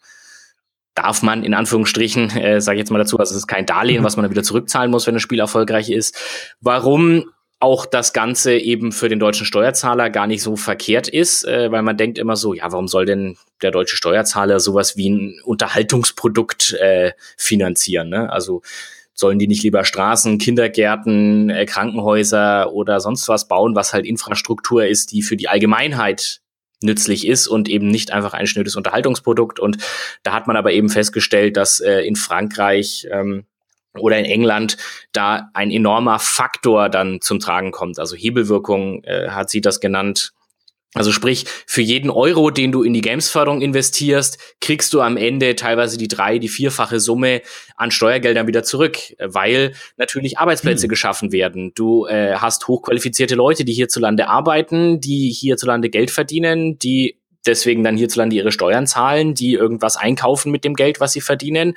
Darf man, in Anführungsstrichen, äh, sage ich jetzt mal dazu, also es ist kein Darlehen, was man dann wieder zurückzahlen muss, wenn das Spiel erfolgreich ist. Warum auch das Ganze eben für den deutschen Steuerzahler gar nicht so verkehrt ist, äh, weil man denkt immer so, ja, warum soll denn der deutsche Steuerzahler sowas wie ein Unterhaltungsprodukt äh, finanzieren, ne? Also sollen die nicht lieber Straßen, Kindergärten, äh, Krankenhäuser oder sonst was bauen, was halt Infrastruktur ist, die für die Allgemeinheit nützlich ist und eben nicht einfach ein schnödes Unterhaltungsprodukt. Und da hat man aber eben festgestellt, dass äh, in Frankreich ähm, oder in England da ein enormer Faktor dann zum Tragen kommt. Also Hebelwirkung äh, hat sie das genannt. Also sprich, für jeden Euro, den du in die Gamesförderung investierst, kriegst du am Ende teilweise die drei-, die vierfache Summe an Steuergeldern wieder zurück, weil natürlich Arbeitsplätze hm. geschaffen werden. Du äh, hast hochqualifizierte Leute, die hierzulande arbeiten, die hierzulande Geld verdienen, die deswegen dann hierzulande ihre Steuern zahlen, die irgendwas einkaufen mit dem Geld, was sie verdienen.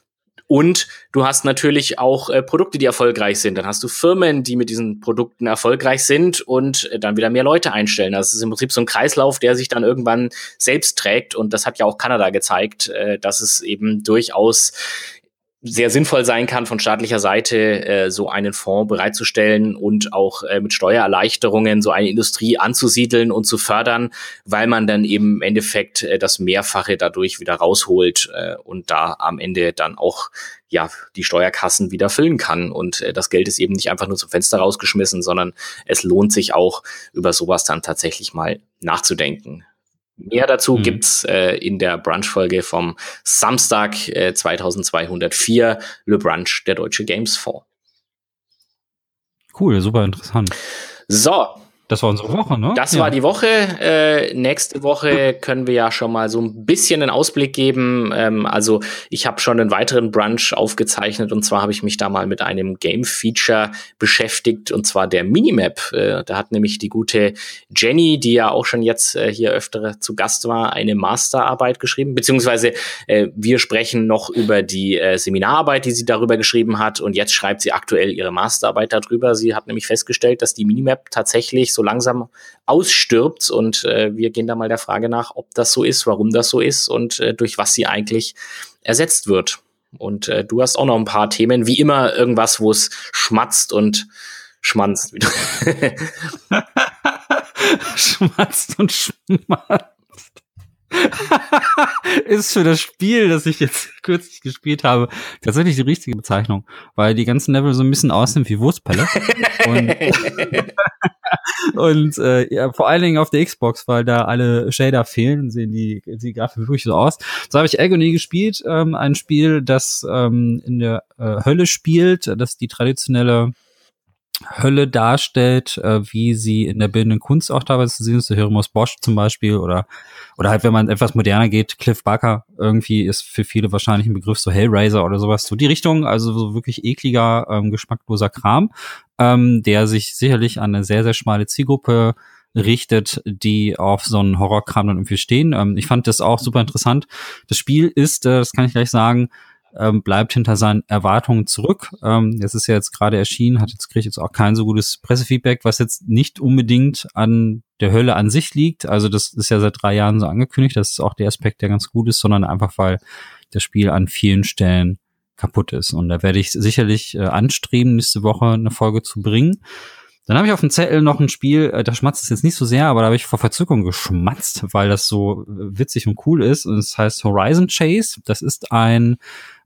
Und du hast natürlich auch äh, Produkte, die erfolgreich sind. Dann hast du Firmen, die mit diesen Produkten erfolgreich sind und äh, dann wieder mehr Leute einstellen. Das ist im Prinzip so ein Kreislauf, der sich dann irgendwann selbst trägt. Und das hat ja auch Kanada gezeigt, äh, dass es eben durchaus sehr sinnvoll sein kann, von staatlicher Seite äh, so einen Fonds bereitzustellen und auch äh, mit Steuererleichterungen so eine Industrie anzusiedeln und zu fördern, weil man dann eben im Endeffekt äh, das Mehrfache dadurch wieder rausholt äh, und da am Ende dann auch ja die Steuerkassen wieder füllen kann. Und äh, das Geld ist eben nicht einfach nur zum Fenster rausgeschmissen, sondern es lohnt sich auch, über sowas dann tatsächlich mal nachzudenken. Mehr dazu mhm. gibt's äh, in der Brunch-Folge vom Samstag äh, zweitausendzweihundertvier, Le Brunch, der Deutsche Games Fonds. Cool, super interessant. So. Das war unsere Woche, ne? Das ja. war die Woche. Äh, nächste Woche können wir ja schon mal so ein bisschen einen Ausblick geben. Ähm, also ich habe schon einen weiteren Brunch aufgezeichnet und zwar habe ich mich da mal mit einem Game-Feature beschäftigt und zwar der Minimap. Äh, da hat nämlich die gute Jenny, die ja auch schon jetzt äh, hier öfter zu Gast war, eine Masterarbeit geschrieben, beziehungsweise äh, wir sprechen noch über die äh, Seminararbeit, die sie darüber geschrieben hat und jetzt schreibt sie aktuell ihre Masterarbeit darüber. Sie hat nämlich festgestellt, dass die Minimap tatsächlich so langsam ausstirbt und äh, wir gehen da mal der Frage nach, ob das so ist, warum das so ist und äh, durch was sie eigentlich ersetzt wird. Und äh, du hast auch noch ein paar Themen, wie immer irgendwas, wo es schmatzt und schmanzt. Schmatzt und schmatzt. Ist für das Spiel, das ich jetzt kürzlich gespielt habe, tatsächlich die richtige Bezeichnung, weil die ganzen Level so ein bisschen aussehen wie Wurstpelle. Und Und äh, ja, vor allen Dingen auf der Xbox, weil da alle Shader fehlen, sehen die, die Grafik wirklich so aus. So habe ich Agony gespielt, ähm, ein Spiel, das ähm, in der äh, Hölle spielt, das die traditionelle Hölle darstellt, äh, wie sie in der bildenden Kunst auch teilweise zu sehen ist, so Hieronymus Bosch zum Beispiel, oder oder halt, wenn man etwas moderner geht, Cliff Barker irgendwie ist für viele wahrscheinlich ein Begriff, so Hellraiser oder sowas, so die Richtung, also so wirklich ekliger, ähm, geschmackloser Kram, ähm, der sich sicherlich an eine sehr, sehr schmale Zielgruppe richtet, die auf so einen Horrorkram dann irgendwie stehen. Ähm, ich fand das auch super interessant. Das Spiel ist, äh, das kann ich gleich sagen, Ähm, bleibt hinter seinen Erwartungen zurück. Ähm, das ist ja jetzt gerade erschienen, hat jetzt kriege ich jetzt auch kein so gutes Pressefeedback, was jetzt nicht unbedingt an der Hölle an sich liegt. Also das ist ja seit drei Jahren so angekündigt. Das ist auch der Aspekt, der ganz gut ist, sondern einfach, weil das Spiel an vielen Stellen kaputt ist. Und da werde ich sicherlich äh, anstreben, nächste Woche eine Folge zu bringen. Dann habe ich auf dem Zettel noch ein Spiel, äh, da schmatzt es jetzt nicht so sehr, aber da habe ich vor Verzückung geschmatzt, weil das so äh, witzig und cool ist. Und es heißt Horizon Chase. Das ist ein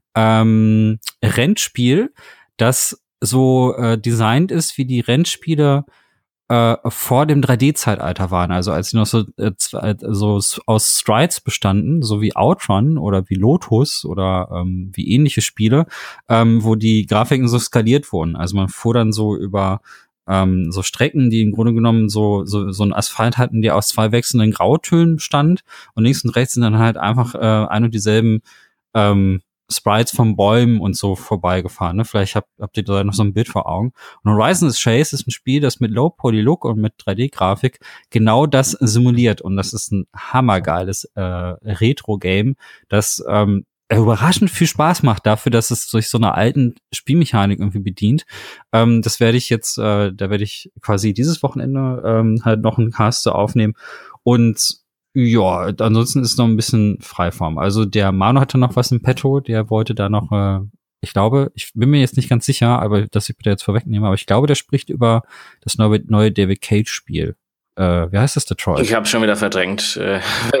Ähm, Rennspiel, das so äh, designt ist, wie die Rennspiele äh, vor dem drei D-Zeitalter waren. Also als sie noch so, äh, so aus Strides bestanden, so wie Outrun oder wie Lotus oder ähm, wie ähnliche Spiele, ähm, wo die Grafiken so skaliert wurden. Also man fuhr dann so über ähm, so Strecken, die im Grunde genommen so so so ein Asphalt hatten, der aus zwei wechselnden Grautönen bestand, und links und rechts sind dann halt einfach äh, ein und dieselben ähm, Sprites von Bäumen und so vorbeigefahren. Ne? Vielleicht habt, habt ihr da noch so ein Bild vor Augen. Und Horizon Chase ist ein Spiel, das mit Low Poly Look und mit drei D-Grafik genau das simuliert. Und das ist ein hammergeiles äh, Retro-Game, das ähm, überraschend viel Spaß macht dafür, dass es durch so eine alten Spielmechanik irgendwie bedient. Ähm, das werde ich jetzt, äh, da werde ich quasi dieses Wochenende ähm, halt noch einen Cast aufnehmen. Und ja, ansonsten ist noch ein bisschen Freiform. Also der Manu hatte noch was im Petto, der wollte da noch, äh, ich glaube, ich bin mir jetzt nicht ganz sicher, aber dass ich bitte jetzt vorwegnehme, aber ich glaube, der spricht über das neue, neue David Cage-Spiel. Äh, wie heißt das, Detroit? Ich habe schon wieder verdrängt. Äh.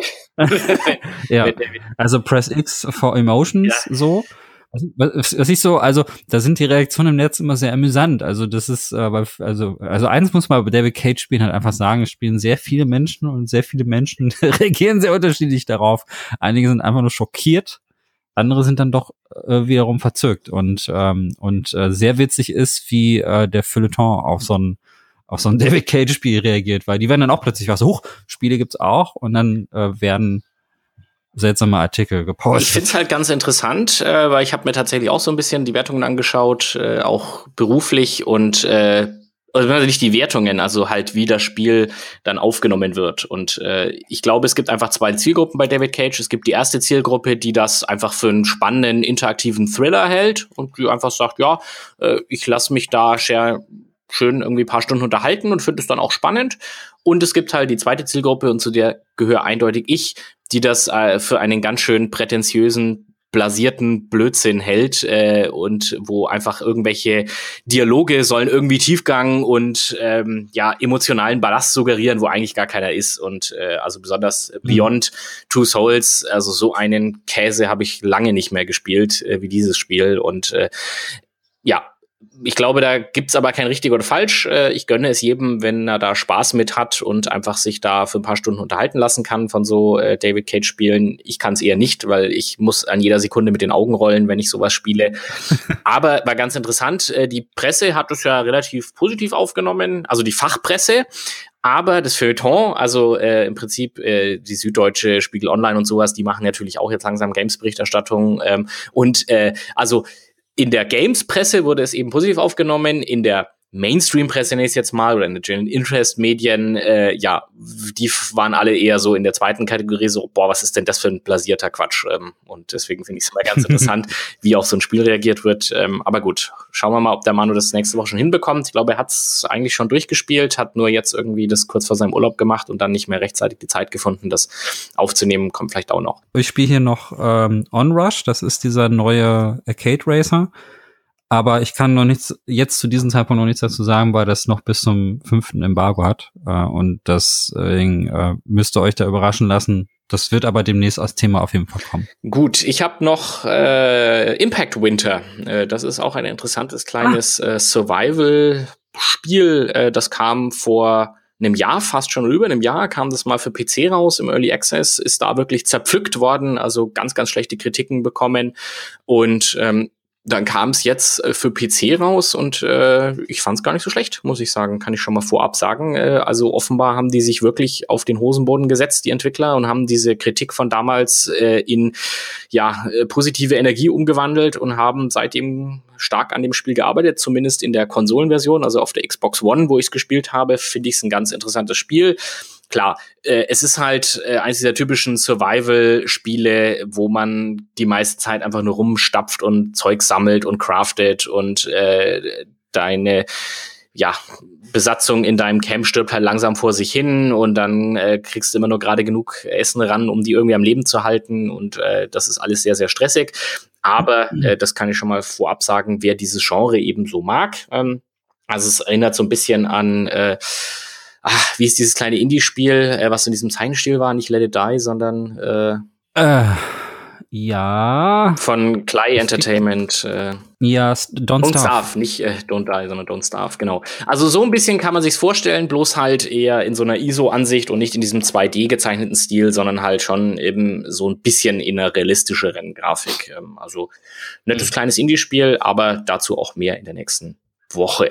Ja, also Press X for Emotions, ja. So. Was, was ich so, also da sind die Reaktionen im Netz immer sehr amüsant. Also das ist, äh, also also eins muss man bei David Cage spielen halt einfach sagen, es spielen sehr viele Menschen und sehr viele Menschen reagieren sehr unterschiedlich darauf. Einige sind einfach nur schockiert, andere sind dann doch äh, wiederum verzückt, und ähm, und äh, sehr witzig ist, wie äh, der Feuilleton auf so ein auf so ein David Cage Spiel reagiert, weil die werden dann auch plötzlich was, hoch, Spiele gibt's auch, und dann äh, werden seltsame Artikel gepostet. Ich finde es halt ganz interessant, äh, weil ich habe mir tatsächlich auch so ein bisschen die Wertungen angeschaut, äh, auch beruflich, und äh, also nicht die Wertungen, also halt wie das Spiel dann aufgenommen wird. Und äh, ich glaube, es gibt einfach zwei Zielgruppen bei David Cage. Es gibt die erste Zielgruppe, die das einfach für einen spannenden, interaktiven Thriller hält und die einfach sagt, ja, äh, ich lasse mich da sehr schön irgendwie ein paar Stunden unterhalten und finde es dann auch spannend. Und es gibt halt die zweite Zielgruppe, und zu der gehöre eindeutig ich, die das äh, für einen ganz schön prätentiösen, blasierten Blödsinn hält, äh, und wo einfach irgendwelche Dialoge sollen irgendwie Tiefgang und ähm, ja emotionalen Ballast suggerieren, wo eigentlich gar keiner ist. Und äh, also besonders mhm. Beyond Two Souls, also so einen Käse habe ich lange nicht mehr gespielt äh, wie dieses Spiel. Und äh, ja, ich glaube, da gibt's aber kein richtig oder falsch. Ich gönne es jedem, wenn er da Spaß mit hat und einfach sich da für ein paar Stunden unterhalten lassen kann von so äh, David Cage Spielen. Ich kann es eher nicht, weil ich muss an jeder Sekunde mit den Augen rollen, wenn ich sowas spiele. Aber war ganz interessant. Äh, die Presse hat es ja relativ positiv aufgenommen, also die Fachpresse. Aber das Feuilleton, also äh, im Prinzip äh, die Süddeutsche, Spiegel Online und sowas, die machen natürlich auch jetzt langsam Games-Berichterstattung. Ähm, und äh, also in der Games-Presse wurde es eben positiv aufgenommen, in der Mainstream-Presse nenne ich es jetzt mal, oder in den General Interest-Medien, äh, ja, die waren alle eher so in der zweiten Kategorie so, boah, was ist denn das für ein blasierter Quatsch? Ähm, und deswegen finde ich es immer ganz interessant, wie auf so ein Spiel reagiert wird. Ähm, aber gut, schauen wir mal, ob der Manu das nächste Woche schon hinbekommt. Ich glaube, er hat es eigentlich schon durchgespielt, hat nur jetzt irgendwie das kurz vor seinem Urlaub gemacht und dann nicht mehr rechtzeitig die Zeit gefunden, das aufzunehmen. Kommt vielleicht auch noch. Ich spiele hier noch ähm, Onrush, das ist dieser neue Arcade Racer. Aber ich kann noch nichts, jetzt zu diesem Zeitpunkt noch nichts dazu sagen, weil das noch bis zum fünften Embargo hat. Äh, und deswegen äh, müsst ihr euch da überraschen lassen. Das wird aber demnächst als Thema auf jeden Fall kommen. Gut, ich habe noch äh, Impact Winter. Äh, das ist auch ein interessantes kleines ah. äh, Survival Spiel, äh, das kam vor einem Jahr, fast schon über einem Jahr, kam das mal für P C raus im Early Access, ist da wirklich zerpflückt worden, also ganz, ganz schlechte Kritiken bekommen und ähm, dann kam es jetzt äh, für P C raus und äh, ich fand es gar nicht so schlecht, muss ich sagen, kann ich schon mal vorab sagen. Äh, also offenbar haben die sich wirklich auf den Hosenboden gesetzt, die Entwickler, und haben diese Kritik von damals äh, in ja äh, positive Energie umgewandelt und haben seitdem stark an dem Spiel gearbeitet, zumindest in der Konsolenversion, also auf der Xbox One, wo ich es gespielt habe, finde ich es ein ganz interessantes Spiel. Klar, äh, es ist halt äh, eines dieser typischen Survival-Spiele, wo man die meiste Zeit einfach nur rumstapft und Zeug sammelt und craftet und äh, deine ja Besatzung in deinem Camp stirbt halt langsam vor sich hin und dann äh, kriegst du immer nur gerade genug Essen ran, um die irgendwie am Leben zu halten und äh, das ist alles sehr, sehr stressig. Aber äh, das kann ich schon mal vorab sagen, wer dieses Genre eben so mag. Ähm, also es erinnert so ein bisschen an äh, Ach, wie ist dieses kleine Indie-Spiel, äh, was in diesem Zeichenstil war, nicht Let It Die, sondern äh, äh, ja von Klei Entertainment. Äh, ja, Don't, Don't Starve. Starve, nicht äh, Don't Die, sondern Don't Starve, genau. Also so ein bisschen kann man sich's vorstellen, bloß halt eher in so einer I S O-Ansicht und nicht in diesem zwei D gezeichneten Stil, sondern halt schon eben so ein bisschen in einer realistischeren Grafik. Ähm, also nettes mhm. kleines Indie-Spiel, aber dazu auch mehr in der nächsten Woche.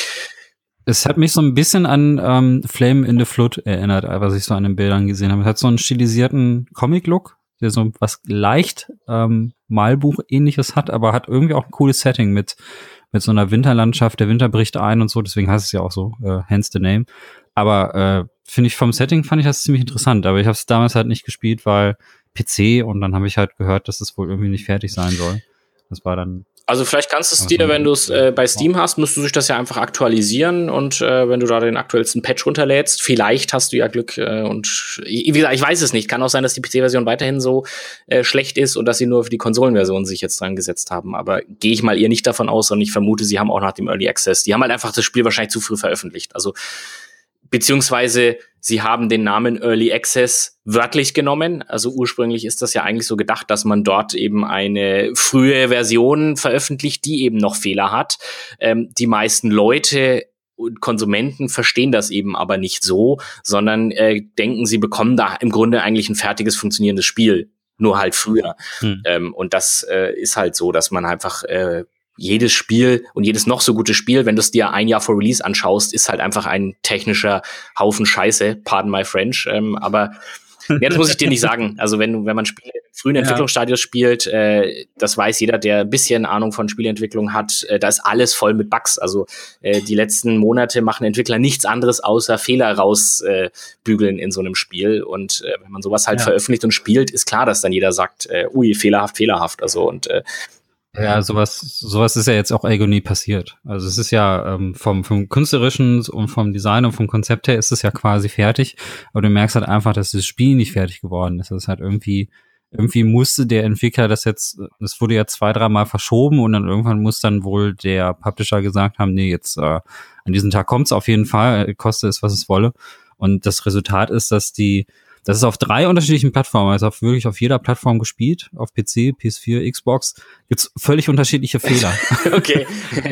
Es hat mich so ein bisschen an ähm, Flame in the Flood erinnert, was ich so an den Bildern gesehen habe. Es hat so einen stilisierten Comic-Look, der so was leicht ähm, Malbuch-ähnliches hat, aber hat irgendwie auch ein cooles Setting mit mit so einer Winterlandschaft. Der Winter bricht ein und so, deswegen heißt es ja auch so, äh, hence the name. Aber äh, finde ich vom Setting fand ich das ziemlich interessant, aber ich habe es damals halt nicht gespielt, weil P C, und dann habe ich halt gehört, dass es wohl irgendwie nicht fertig sein soll. Das war dann Also vielleicht kannst du es dir, wenn du es äh, bei Steam hast, musst du sich das ja einfach aktualisieren und äh, wenn du da den aktuellsten Patch runterlädst, vielleicht hast du ja Glück äh, und wie gesagt, ich weiß es nicht. Kann auch sein, dass die P C-Version weiterhin so äh, schlecht ist und dass sie nur für die Konsolenversion sich jetzt dran gesetzt haben. Aber gehe ich mal eher nicht davon aus und ich vermute, sie haben auch nach dem Early Access, die haben halt einfach das Spiel wahrscheinlich zu früh veröffentlicht. Also beziehungsweise sie haben den Namen Early Access wörtlich genommen. Also ursprünglich ist das ja eigentlich so gedacht, dass man dort eben eine frühe Version veröffentlicht, die eben noch Fehler hat. Ähm, die meisten Leute und Konsumenten verstehen das eben aber nicht so, sondern äh, denken, sie bekommen da im Grunde eigentlich ein fertiges, funktionierendes Spiel, nur halt früher. Hm. Ähm, und das äh, ist halt so, dass man einfach äh, jedes Spiel und jedes noch so gute Spiel, wenn du es dir ein Jahr vor Release anschaust, ist halt einfach ein technischer Haufen Scheiße, pardon my French, ähm, aber ja, das muss ich dir nicht sagen. Also wenn wenn man Spiele im frühen Entwicklungsstadium spielt, äh, das weiß jeder, der ein bisschen Ahnung von Spieleentwicklung hat, äh, da ist alles voll mit Bugs. Also äh, die letzten Monate machen Entwickler nichts anderes, außer Fehler rausbügeln äh, in so einem Spiel. Und äh, wenn man sowas halt ja. veröffentlicht und spielt, ist klar, dass dann jeder sagt, äh, ui, fehlerhaft, fehlerhaft. Also und äh, Ja, sowas, sowas ist ja jetzt auch irgendwo nie passiert. Also es ist ja ähm, vom, vom künstlerischen und vom Design und vom Konzept her ist es ja quasi fertig. Aber du merkst halt einfach, dass das Spiel nicht fertig geworden ist. Das ist halt irgendwie, irgendwie musste der Entwickler das jetzt, das wurde ja zwei, dreimal verschoben und dann irgendwann muss dann wohl der Publisher gesagt haben, nee, jetzt äh, an diesem Tag kommt's auf jeden Fall, koste es, was es wolle. Und das Resultat ist, dass die Das ist auf drei unterschiedlichen Plattformen, also auf wirklich auf jeder Plattform gespielt, auf P C, P S vier, Xbox, gibt's völlig unterschiedliche Fehler. Okay.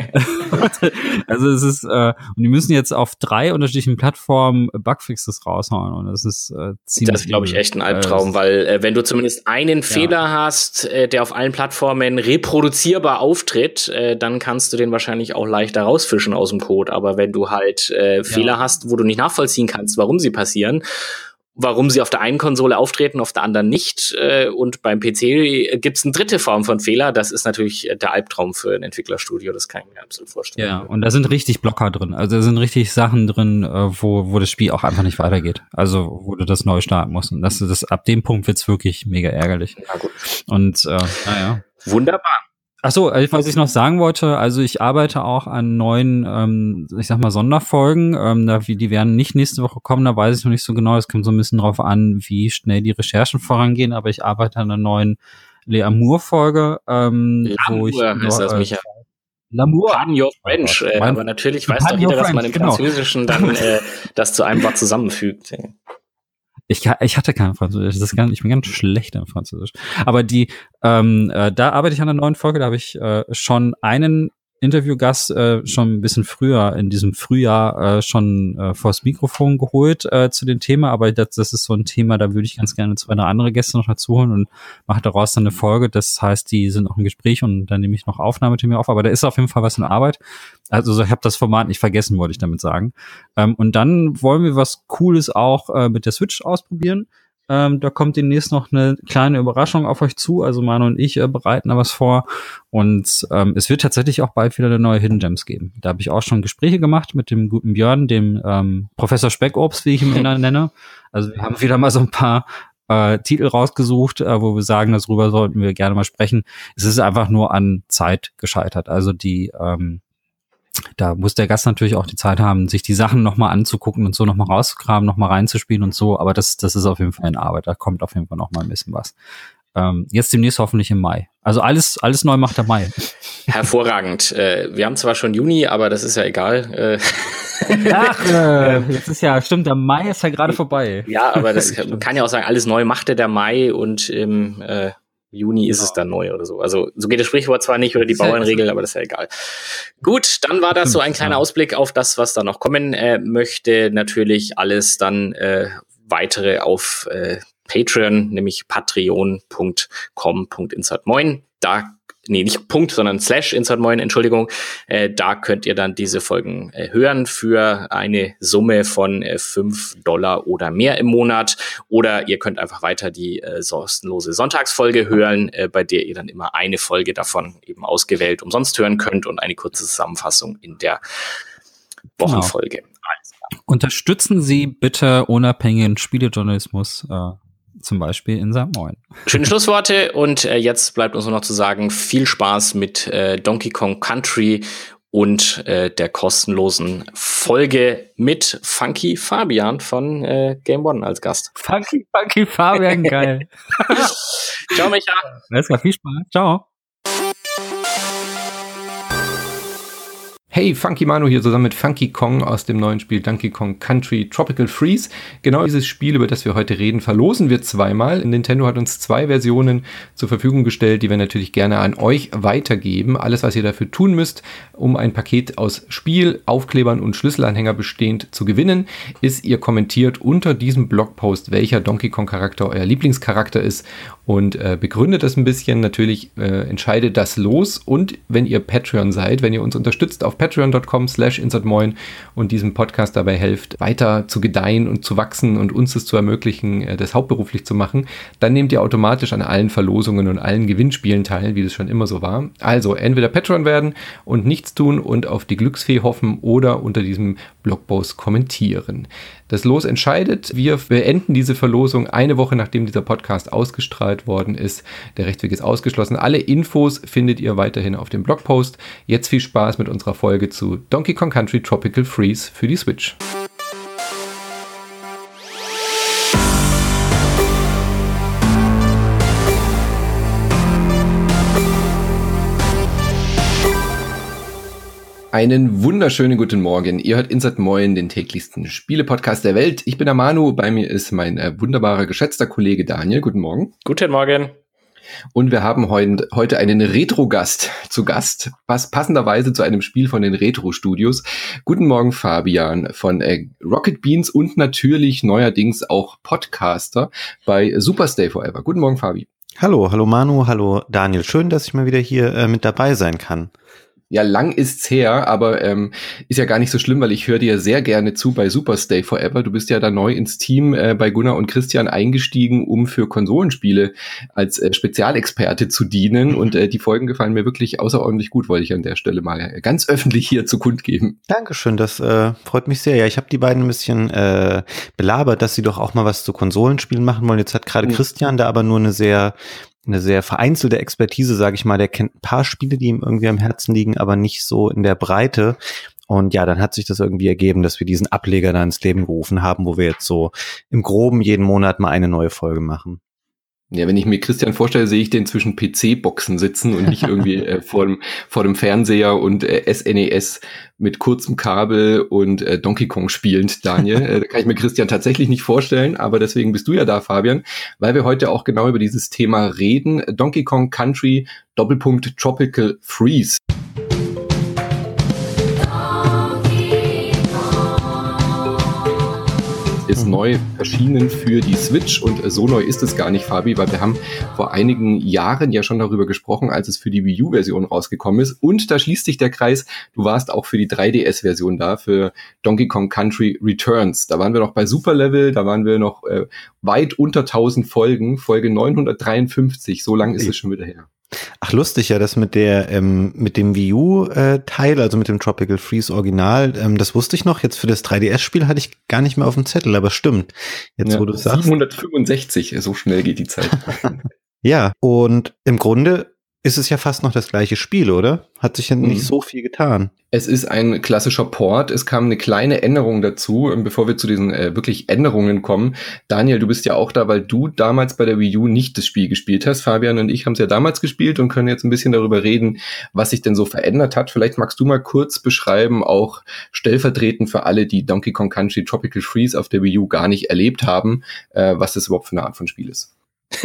Also es ist, äh, und die müssen jetzt auf drei unterschiedlichen Plattformen Bugfixes raushauen und das ist äh, ziemlich. Das ist, glaube ich, echt ein Albtraum, äh, weil äh, wenn du zumindest einen ja. Fehler hast, äh, der auf allen Plattformen reproduzierbar auftritt, äh, dann kannst du den wahrscheinlich auch leichter rausfischen aus dem Code. Aber wenn du halt äh, Fehler ja. hast, wo du nicht nachvollziehen kannst, warum sie passieren, warum sie auf der einen Konsole auftreten, auf der anderen nicht. Äh, und beim P C gibt's eine dritte Form von Fehler. Das ist natürlich der Albtraum für ein Entwicklerstudio. Das kann ich mir absolut vorstellen. Ja, und da sind richtig Blocker drin. Also da sind richtig Sachen drin, wo wo das Spiel auch einfach nicht weitergeht. Also wo du das neu starten musst. Und das, das ab dem Punkt wird's wirklich mega ärgerlich. Na gut. Und äh, naja. Wunderbar. Ach so, was ich noch sagen wollte, also ich arbeite auch an neuen, ähm, ich sag mal, Sonderfolgen. Ähm, da, die werden nicht nächste Woche kommen, da weiß ich noch nicht so genau. Es kommt so ein bisschen drauf an, wie schnell die Recherchen vorangehen. Aber ich arbeite an einer neuen L'Amour-Folge. Ähm, wo ich heißt das, äh, Micha. L'Amour. Pardon your French. Äh, aber natürlich weiß doch jeder, dass man im genau. Französischen dann äh, das zu einem Wort zusammenfügt. Ich, ich hatte kein Französisch, das ist ganz, ich bin ganz schlecht im Französisch. Aber die, ähm, äh, da arbeite ich an einer neuen Folge, da habe ich äh, schon einen Interviewgast äh, schon ein bisschen früher, in diesem Frühjahr äh, schon äh, vors Mikrofon geholt äh, zu dem Thema, aber das, das ist so ein Thema, da würde ich ganz gerne zwei andere Gäste noch dazu holen und mache daraus dann eine Folge. Das heißt, die sind noch im Gespräch und dann nehme ich noch Aufnahmetermine auf, aber da ist auf jeden Fall was in Arbeit. Also ich habe das Format nicht vergessen, wollte ich damit sagen. Ähm, und dann wollen wir was Cooles auch äh, mit der Switch ausprobieren. Ähm, da kommt demnächst noch eine kleine Überraschung auf euch zu. Also Manu und ich äh, bereiten da was vor. Und ähm, es wird tatsächlich auch bald wieder eine neue Hidden Gems geben. Da habe ich auch schon Gespräche gemacht mit dem guten Björn, dem ähm, Professor Speckobst, wie ich ihn immer nenne. Also wir haben wieder mal so ein paar äh, Titel rausgesucht, äh, wo wir sagen, darüber sollten wir gerne mal sprechen. Es ist einfach nur an Zeit gescheitert. Also die ähm, da muss der Gast natürlich auch die Zeit haben, sich die Sachen nochmal anzugucken und so nochmal rauszugraben, nochmal reinzuspielen und so. Aber das, das ist auf jeden Fall in Arbeit. Da kommt auf jeden Fall nochmal ein bisschen was. Ähm, jetzt demnächst hoffentlich im Mai. Also alles, alles neu macht der Mai. Hervorragend. Äh, wir haben zwar schon Juni, aber das ist ja egal. Äh, Ach, äh, jetzt ist ja, stimmt, der Mai ist ja gerade vorbei. Ja, aber das man kann ja auch sagen, alles neu machte der Mai und im äh, Juni ist es dann neu oder so. Also so geht das Sprichwort zwar nicht oder die Bauernregel, aber das ist ja egal. Gut, dann war das so ein kleiner Ausblick auf das, was da noch kommen äh, möchte. Natürlich alles dann äh, weitere auf äh, Patreon, nämlich patreon punkt com punkt insert moin. Da Nee, nicht Punkt, sondern Slash Insert Moin, Entschuldigung. Äh, da könnt ihr dann diese Folgen äh, hören für eine Summe von äh, fünf Dollar oder mehr im Monat. Oder ihr könnt einfach weiter die äh, kostenlose Sonntagsfolge hören, äh, bei der ihr dann immer eine Folge davon eben ausgewählt umsonst hören könnt und eine kurze Zusammenfassung in der Wochenfolge. Genau. Alles klar. Unterstützen Sie bitte unabhängigen Spielejournalismus, äh zum Beispiel in Sankt Moin. Schöne Schlussworte und äh, jetzt bleibt uns nur noch zu sagen, viel Spaß mit äh, Donkey Kong Country und äh, der kostenlosen Folge mit Funky Fabian von äh, Game One als Gast. Funky, Funky Fabian, geil. Ciao, Micha. Alles klar, viel Spaß. Ciao. Hey, Funky Manu hier zusammen mit Funky Kong aus dem neuen Spiel Donkey Kong Country Tropical Freeze. Genau dieses Spiel, über das wir heute reden, verlosen wir zweimal. Nintendo hat uns zwei Versionen zur Verfügung gestellt, die wir natürlich gerne an euch weitergeben. Alles, was ihr dafür tun müsst, um ein Paket aus Spiel, Aufklebern und Schlüsselanhänger bestehend zu gewinnen, ist, ihr kommentiert unter diesem Blogpost, welcher Donkey Kong Charakter euer Lieblingscharakter ist und äh, begründet das ein bisschen. Natürlich äh, entscheidet das los und wenn ihr Patreon seid, wenn ihr uns unterstützt auf patreon punkt com slash insert moin und diesem Podcast dabei helft, weiter zu gedeihen und zu wachsen und uns es zu ermöglichen, das hauptberuflich zu machen, dann nehmt ihr automatisch an allen Verlosungen und allen Gewinnspielen teil, wie das schon immer so war. Also entweder Patreon werden und nichts tun und auf die Glücksfee hoffen oder unter diesem Blogpost kommentieren. Das Los entscheidet. Wir beenden diese Verlosung eine Woche, nachdem dieser Podcast ausgestrahlt worden ist. Der Rechtsweg ist ausgeschlossen. Alle Infos findet ihr weiterhin auf dem Blogpost. Jetzt viel Spaß mit unserer Folge zu Donkey Kong Country Tropical Freeze für die Switch. Einen wunderschönen guten Morgen. Ihr hört Insert Moin, den täglichsten Spiele-Podcast der Welt. Ich bin der Manu, bei mir ist mein äh, wunderbarer, geschätzter Kollege Daniel. Guten Morgen. Guten Morgen. Und wir haben heut, heute einen Retro-Gast zu Gast, was passenderweise zu einem Spiel von den Retro-Studios. Guten Morgen, Fabian von äh, Rocket Beans und natürlich neuerdings auch Podcaster bei Super Stay Forever. Guten Morgen, Fabi. Hallo, hallo Manu, hallo Daniel. Schön, dass ich mal wieder hier äh, mit dabei sein kann. Ja, lang ist's her, aber ähm, ist ja gar nicht so schlimm, weil ich höre dir sehr gerne zu bei Super Stay Forever. Du bist ja da neu ins Team äh, bei Gunnar und Christian eingestiegen, um für Konsolenspiele als äh, Spezialexperte zu dienen. Und äh, die Folgen gefallen mir wirklich außerordentlich gut, wollte ich an der Stelle mal äh, ganz öffentlich hier zu kundgeben. Dankeschön, das äh, freut mich sehr. Ja, ich habe die beiden ein bisschen äh, belabert, dass sie doch auch mal was zu Konsolenspielen machen wollen. Jetzt hat gerade mhm. Christian da aber nur eine sehr eine sehr vereinzelte Expertise, sage ich mal. Der kennt ein paar Spiele, die ihm irgendwie am Herzen liegen, aber nicht so in der Breite. Und ja, dann hat sich das irgendwie ergeben, dass wir diesen Ableger da ins Leben gerufen haben, wo wir jetzt so im Groben jeden Monat mal eine neue Folge machen. Ja, wenn ich mir Christian vorstelle, sehe ich den zwischen P C-Boxen sitzen und nicht irgendwie äh, vor dem vor dem Fernseher und äh, S N E S mit kurzem Kabel und äh, Donkey Kong spielend, Daniel. äh, da kann ich mir Christian tatsächlich nicht vorstellen, aber deswegen bist du ja da, Fabian, weil wir heute auch genau über dieses Thema reden. Donkey Kong Country, Doppelpunkt Tropical Freeze. ist mhm. neu erschienen für die Switch und so neu ist es gar nicht, Fabi, weil wir haben vor einigen Jahren ja schon darüber gesprochen, als es für die Wii U-Version rausgekommen ist und da schließt sich der Kreis, du warst auch für die drei D S-Version da, für Donkey Kong Country Returns. Da waren wir noch bei Superlevel, da waren wir noch äh, weit unter tausend Folgen, Folge neunhundertdreiundfünfzig, so lang ist es schon wieder her. Ach, lustig, ja, das mit der, ähm, mit dem Wii U-Teil, äh, also mit dem Tropical Freeze Original, ähm, das wusste ich noch. Jetzt für das drei D S-Spiel hatte ich gar nicht mehr auf dem Zettel, aber stimmt. Jetzt, ja, wo du sagst. siebenhundertfünfundsechzig, so schnell geht die Zeit. Ja, und im Grunde ist es ja fast noch das gleiche Spiel, oder? Hat sich ja nicht mhm. so viel getan. Es ist ein klassischer Port. Es kam eine kleine Änderung dazu, bevor wir zu diesen äh, wirklich Änderungen kommen. Daniel, du bist ja auch da, weil du damals bei der Wii U nicht das Spiel gespielt hast. Fabian und ich haben es ja damals gespielt und können jetzt ein bisschen darüber reden, was sich denn so verändert hat. Vielleicht magst du mal kurz beschreiben, auch stellvertretend für alle, die Donkey Kong Country Tropical Freeze auf der Wii U gar nicht erlebt haben, äh, was das überhaupt für eine Art von Spiel ist.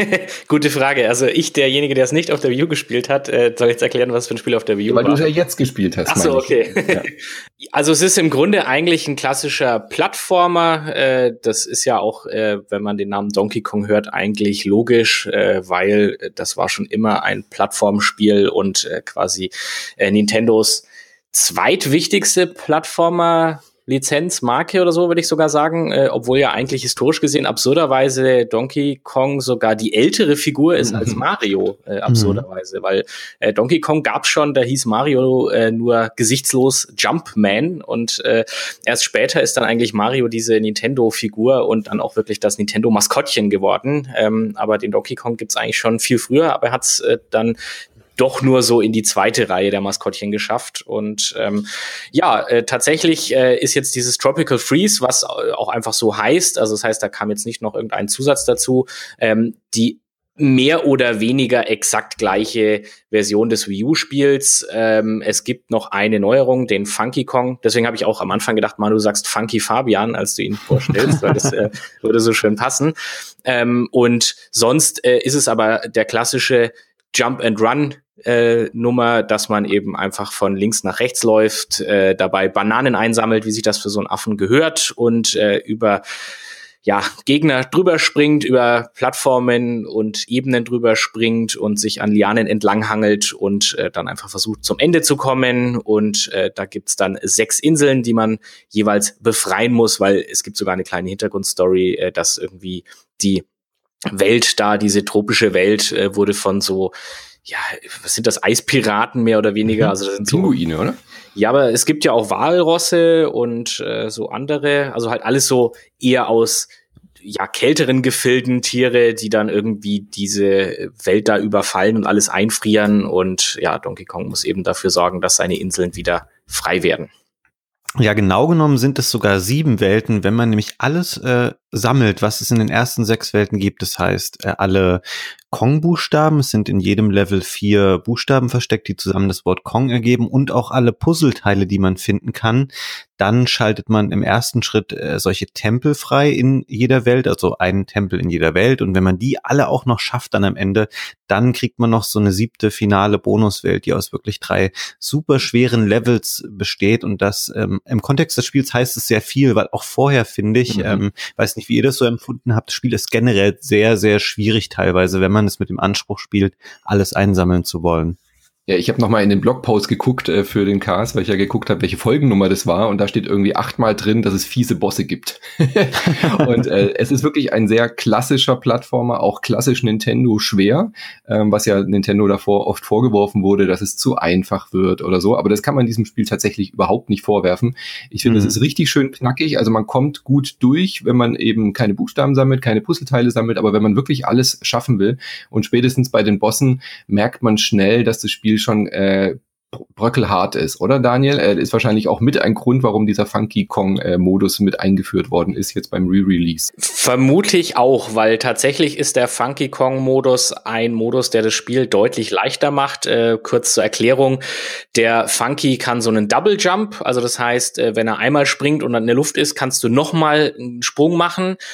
Gute Frage. Also ich, derjenige, der es nicht auf der Wii U gespielt hat, äh, soll jetzt erklären, was für ein Spiel auf der Wii U Weil war. Weil du es ja jetzt gespielt hast. Ach so, okay. Ja. Also es ist im Grunde eigentlich ein klassischer Plattformer. Äh, das ist ja auch, äh, wenn man den Namen Donkey Kong hört, eigentlich logisch, äh, weil das war schon immer ein Plattformspiel und äh, quasi äh, Nintendos zweitwichtigste Plattformer Lizenzmarke oder so, würde ich sogar sagen, äh, obwohl ja eigentlich historisch gesehen absurderweise Donkey Kong sogar die ältere Figur ist als Mario, äh, absurderweise, mhm. weil äh, Donkey Kong gab's schon, da hieß Mario äh, nur gesichtslos Jumpman und äh, erst später ist dann eigentlich Mario diese Nintendo-Figur und dann auch wirklich das Nintendo-Maskottchen geworden, ähm, aber den Donkey Kong gibt's eigentlich schon viel früher, aber er hat's äh, dann doch nur so in die zweite Reihe der Maskottchen geschafft. Und ähm, ja, äh, tatsächlich äh, ist jetzt dieses Tropical Freeze, was auch einfach so heißt, also das heißt, da kam jetzt nicht noch irgendein Zusatz dazu, ähm, die mehr oder weniger exakt gleiche Version des Wii U-Spiels. Ähm, es gibt noch eine Neuerung, den Funky Kong. Deswegen habe ich auch am Anfang gedacht, Manu, du sagst Funky Fabian, als du ihn vorstellst, weil das äh, würde so schön passen. Ähm, und sonst äh, ist es aber der klassische Jump and Run Äh, Nummer, dass man eben einfach von links nach rechts läuft, äh, dabei Bananen einsammelt, wie sich das für so einen Affen gehört und äh, über ja Gegner drüber springt, über Plattformen und Ebenen drüber springt und sich an Lianen entlanghangelt und äh, dann einfach versucht zum Ende zu kommen und äh, da gibt's dann sechs Inseln, die man jeweils befreien muss, weil es gibt sogar eine kleine Hintergrundstory, äh, dass irgendwie die Welt da, diese tropische Welt, äh, wurde von so ja, was sind das, Eispiraten mehr oder weniger? Also das sind Pinguine, so, oder? Ja, aber es gibt ja auch Walrosse und äh, so andere, also halt alles so eher aus ja kälteren Gefilden Tiere, die dann irgendwie diese Welt da überfallen und alles einfrieren und ja, Donkey Kong muss eben dafür sorgen, dass seine Inseln wieder frei werden. Ja, genau genommen sind es sogar sieben Welten, wenn man nämlich alles äh, sammelt, was es in den ersten sechs Welten gibt. Das heißt, äh, alle Kong-Buchstaben, es sind in jedem Level vier Buchstaben versteckt, die zusammen das Wort Kong ergeben und auch alle Puzzleteile, die man finden kann. Dann schaltet man im ersten Schritt äh, solche Tempel frei in jeder Welt, also einen Tempel in jeder Welt. Und wenn man die alle auch noch schafft dann am Ende, dann kriegt man noch so eine siebte finale Bonuswelt, die aus wirklich drei super schweren Levels besteht. Und das ähm, im Kontext des Spiels heißt es sehr viel, weil auch vorher finde ich, mhm. ähm, weiß nicht, wie ihr das so empfunden habt, das Spiel ist generell sehr, sehr schwierig teilweise, wenn man es mit dem Anspruch spielt, alles einsammeln zu wollen. Ja, ich habe nochmal in den Blogpost geguckt äh, für den Cast, weil ich ja geguckt habe, welche Folgennummer das war und da steht irgendwie achtmal drin, dass es fiese Bosse gibt. Und äh, es ist wirklich ein sehr klassischer Plattformer, auch klassisch Nintendo schwer, ähm, was ja Nintendo davor oft vorgeworfen wurde, dass es zu einfach wird oder so, aber das kann man diesem Spiel tatsächlich überhaupt nicht vorwerfen. Ich finde, es mhm. ist richtig schön knackig, also man kommt gut durch, wenn man eben keine Buchstaben sammelt, keine Puzzleteile sammelt, aber wenn man wirklich alles schaffen will und spätestens bei den Bossen merkt man schnell, dass das Spiel schon äh, bröckelhart ist, oder Daniel? Äh, ist wahrscheinlich auch mit ein Grund, warum dieser Funky Kong-Modus äh, mit eingeführt worden ist, jetzt beim Re-Release. Vermutlich auch, weil tatsächlich ist der Funky Kong-Modus ein Modus, der das Spiel deutlich leichter macht. Äh, kurz zur Erklärung, der Funky kann so einen Double Jump, also das heißt, äh, wenn er einmal springt und dann in der Luft ist, kannst du nochmal einen Sprung machen.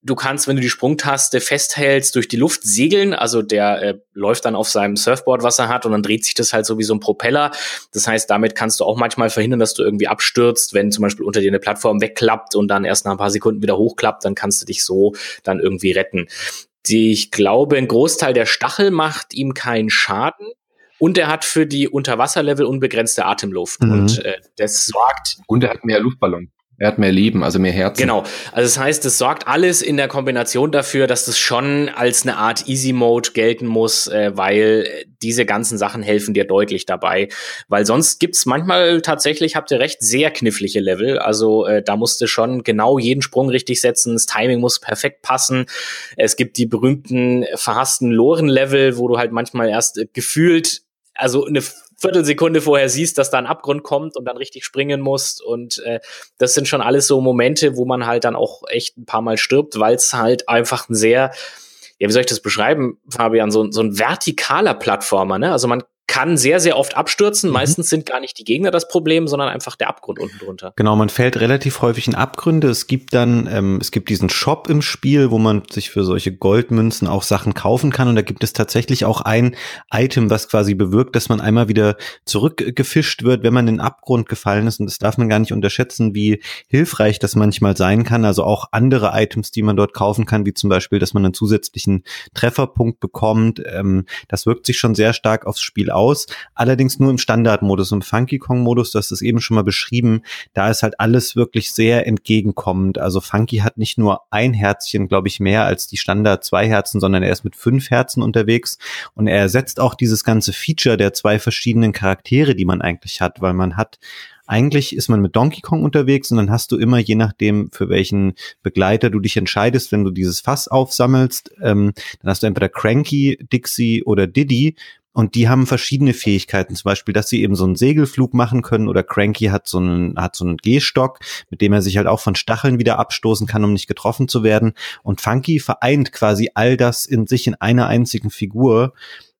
du kannst, wenn du die Sprungtaste festhältst, durch die Luft segeln. Also der äh, läuft dann auf seinem Surfboard, was er hat, und dann dreht sich das halt so wie so ein Propeller. Das heißt, damit kannst du auch manchmal verhindern, dass du irgendwie abstürzt, wenn zum Beispiel unter dir eine Plattform wegklappt und dann erst nach ein paar Sekunden wieder hochklappt, dann kannst du dich so dann irgendwie retten. Die, ich glaube, ein Großteil der Stachel macht ihm keinen Schaden. Und er hat für die Unterwasserlevel unbegrenzte Atemluft. Mhm. Und äh, das sorgt... Und er hat mehr Luftballon. Er hat mehr Leben, also mehr Herzen. Genau. Also das heißt, das sorgt alles in der Kombination dafür, dass das schon als eine Art Easy Mode gelten muss, äh, weil diese ganzen Sachen helfen dir deutlich dabei. Weil sonst gibt's manchmal tatsächlich, habt ihr recht, sehr knifflige Level. Also äh, da musst du schon genau jeden Sprung richtig setzen. Das Timing muss perfekt passen. Es gibt die berühmten verhassten Loren-Level, wo du halt manchmal erst äh, gefühlt, also eine Viertelsekunde vorher siehst, dass da ein Abgrund kommt und dann richtig springen musst, und äh, das sind schon alles so Momente, wo man halt dann auch echt ein paar Mal stirbt, weil es halt einfach ein sehr, ja, wie soll ich das beschreiben, Fabian, so, so ein vertikaler Plattformer, ne? Also man kann sehr, sehr oft abstürzen. Mhm. Meistens sind gar nicht die Gegner das Problem, sondern einfach der Abgrund unten drunter. Genau, man fällt relativ häufig in Abgründe. Es gibt dann, ähm, es gibt diesen Shop im Spiel, wo man sich für solche Goldmünzen auch Sachen kaufen kann. Und da gibt es tatsächlich auch ein Item, was quasi bewirkt, dass man einmal wieder zurückgefischt wird, wenn man in den Abgrund gefallen ist. Und das darf man gar nicht unterschätzen, wie hilfreich das manchmal sein kann. Also auch andere Items, die man dort kaufen kann, wie zum Beispiel, dass man einen zusätzlichen Trefferpunkt bekommt. Ähm, das wirkt sich schon sehr stark aufs Spiel aus, allerdings nur im Standardmodus. Im Funky Kong-Modus, du hast es eben schon mal beschrieben, da ist halt alles wirklich sehr entgegenkommend. Also Funky hat nicht nur ein Herzchen, glaube ich, mehr als die Standard zwei Herzen, sondern er ist mit fünf Herzen unterwegs, und er ersetzt auch dieses ganze Feature der zwei verschiedenen Charaktere, die man eigentlich hat, weil man hat Eigentlich ist man mit Donkey Kong unterwegs, und dann hast du immer, je nachdem, für welchen Begleiter du dich entscheidest, wenn du dieses Fass aufsammelst, ähm, dann hast du entweder Cranky, Dixie oder Diddy. Und die haben verschiedene Fähigkeiten, zum Beispiel, dass sie eben so einen Segelflug machen können, oder Cranky hat so einen, hat so einen Gehstock, mit dem er sich halt auch von Stacheln wieder abstoßen kann, um nicht getroffen zu werden. Und Funky vereint quasi all das in sich in einer einzigen Figur.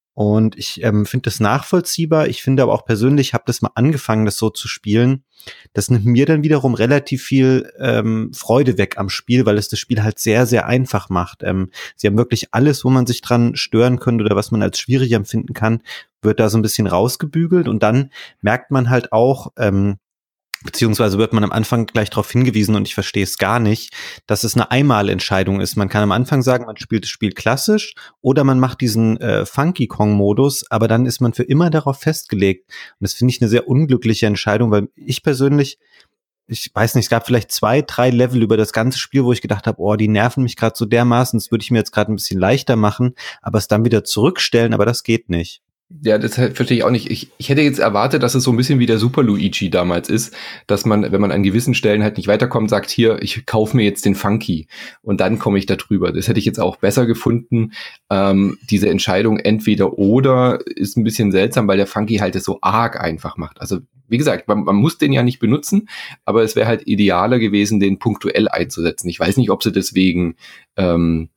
Und ich ähm, finde das nachvollziehbar. Ich finde aber auch persönlich, habe das mal angefangen, das so zu spielen. Das nimmt mir dann wiederum relativ viel ähm, Freude weg am Spiel, weil es das Spiel halt sehr, sehr einfach macht. Ähm, sie haben wirklich alles, wo man sich dran stören könnte oder was man als schwierig empfinden kann, wird da so ein bisschen rausgebügelt. Und dann merkt man halt auch, ähm, beziehungsweise wird man am Anfang gleich darauf hingewiesen, und ich verstehe es gar nicht, dass es eine Einmalentscheidung ist. Man kann am Anfang sagen, man spielt das Spiel klassisch, oder man macht diesen äh, Funky Kong-Modus, aber dann ist man für immer darauf festgelegt. Und das finde ich eine sehr unglückliche Entscheidung, weil ich persönlich, ich weiß nicht, es gab vielleicht zwei, drei Level über das ganze Spiel, wo ich gedacht habe, oh, die nerven mich gerade so dermaßen, das würde ich mir jetzt gerade ein bisschen leichter machen, aber es dann wieder zurückstellen, aber das geht nicht. Ja, das verstehe ich auch nicht. Ich, ich hätte jetzt erwartet, dass es so ein bisschen wie der Super Luigi damals ist, dass man, wenn man an gewissen Stellen halt nicht weiterkommt, sagt, hier, ich kaufe mir jetzt den Funky und dann komme ich da drüber. Das hätte ich jetzt auch besser gefunden. Ähm, diese Entscheidung entweder oder ist ein bisschen seltsam, weil der Funky halt es so arg einfach macht. Also wie gesagt, man, man muss den ja nicht benutzen, aber es wäre halt idealer gewesen, den punktuell einzusetzen. Ich weiß nicht, ob sie deswegen ähm,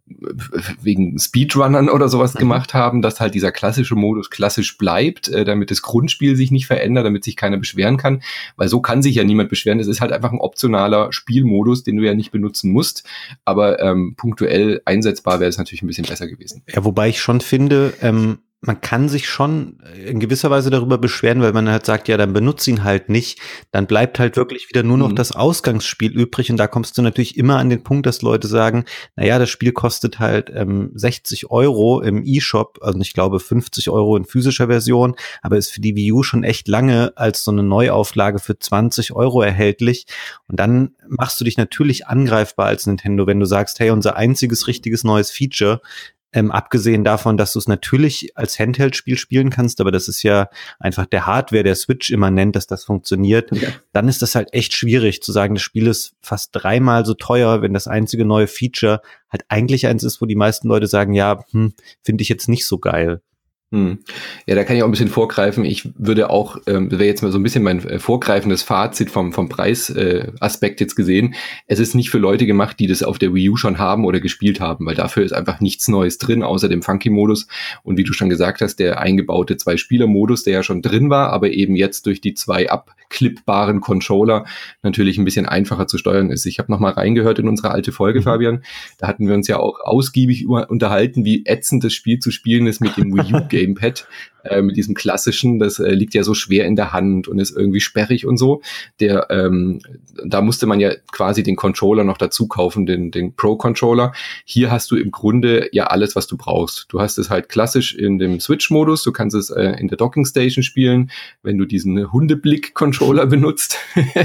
wegen Speedrunnern oder sowas mhm. gemacht haben, dass halt dieser klassische Modus klassisch bleibt, äh, damit das Grundspiel sich nicht verändert, damit sich keiner beschweren kann, weil so kann sich ja niemand beschweren. Das ist halt einfach ein optionaler Spielmodus, den du ja nicht benutzen musst, aber ähm, punktuell einsetzbar wäre es natürlich ein bisschen besser gewesen. Ja, wobei ich schon finde, ähm man kann sich schon in gewisser Weise darüber beschweren, weil man halt sagt, ja, dann benutze ihn halt nicht. Dann bleibt halt wirklich wieder nur noch mhm. das Ausgangsspiel übrig. Und da kommst du natürlich immer an den Punkt, dass Leute sagen, na ja, das Spiel kostet halt ähm, sechzig Euro im E-Shop, also ich glaube fünfzig Euro in physischer Version, aber ist für die Wii U schon echt lange als so eine Neuauflage für zwanzig Euro erhältlich. Und dann machst du dich natürlich angreifbar als Nintendo, wenn du sagst, hey, unser einziges richtiges neues Feature, Ähm, abgesehen davon, dass du es natürlich als Handheld-Spiel spielen kannst, aber das ist ja einfach der Hardware der Switch immanent, dass das funktioniert, ja. Dann ist das halt echt schwierig zu sagen, das Spiel ist fast dreimal so teuer, wenn das einzige neue Feature halt eigentlich eins ist, wo die meisten Leute sagen, ja, hm, finde ich jetzt nicht so geil. Hm. Ja, da kann ich auch ein bisschen vorgreifen. Ich würde auch, ähm, das wäre jetzt mal so ein bisschen mein äh, vorgreifendes Fazit vom vom Preisaspekt äh, jetzt gesehen. Es ist nicht für Leute gemacht, die das auf der Wii U schon haben oder gespielt haben, weil dafür ist einfach nichts Neues drin, außer dem Funky-Modus. Und wie du schon gesagt hast, der eingebaute Zwei-Spieler-Modus, der ja schon drin war, aber eben jetzt durch die zwei abklippbaren Controller natürlich ein bisschen einfacher zu steuern ist. Ich habe noch mal reingehört in unsere alte Folge, mhm. Fabian. Da hatten wir uns ja auch ausgiebig unterhalten, wie ätzend das Spiel zu spielen ist mit dem Wii U Gamepad, äh, mit diesem klassischen, das äh, liegt ja so schwer in der Hand und ist irgendwie sperrig und so. Der, ähm, da musste man ja quasi den Controller noch dazu kaufen, den, den Pro-Controller. Hier hast du im Grunde ja alles, was du brauchst. Du hast es halt klassisch in dem Switch-Modus, du kannst es äh, in der Docking-Station spielen, wenn du diesen Hundeblick-Controller benutzt.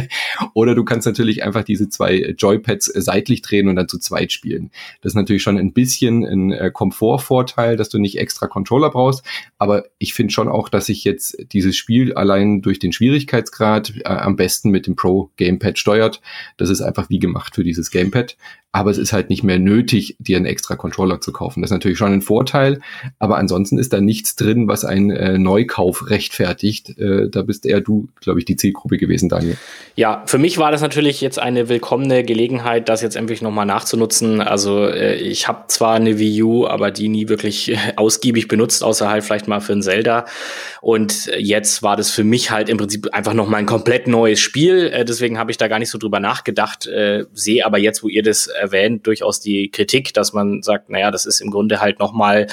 Oder du kannst natürlich einfach diese zwei Joypads äh, seitlich drehen und dann zu zweit spielen. Das ist natürlich schon ein bisschen ein äh, Komfortvorteil, dass du nicht extra Controller brauchst, aber ich finde schon auch, dass sich jetzt dieses Spiel allein durch den Schwierigkeitsgrad äh, am besten mit dem Pro Gamepad steuert. Das ist einfach wie gemacht für dieses Gamepad. Aber es ist halt nicht mehr nötig, dir einen extra Controller zu kaufen. Das ist natürlich schon ein Vorteil, aber ansonsten ist da nichts drin, was einen äh, Neukauf rechtfertigt. Äh, da bist eher du, glaube ich, die Zielgruppe gewesen, Daniel. Ja, für mich war das natürlich jetzt eine willkommene Gelegenheit, das jetzt endlich nochmal nachzunutzen. Also äh, ich habe zwar eine Wii U, aber die nie wirklich äh, ausgiebig benutzt, außer halt vielleicht mal für ein Zelda. Und äh, jetzt war das für mich halt im Prinzip einfach nochmal ein komplett neues Spiel. Äh, deswegen habe ich da gar nicht so drüber nachgedacht. Äh, sehe aber jetzt, wo ihr das erwähnt, durchaus die Kritik, dass man sagt, naja, das ist im Grunde halt nochmal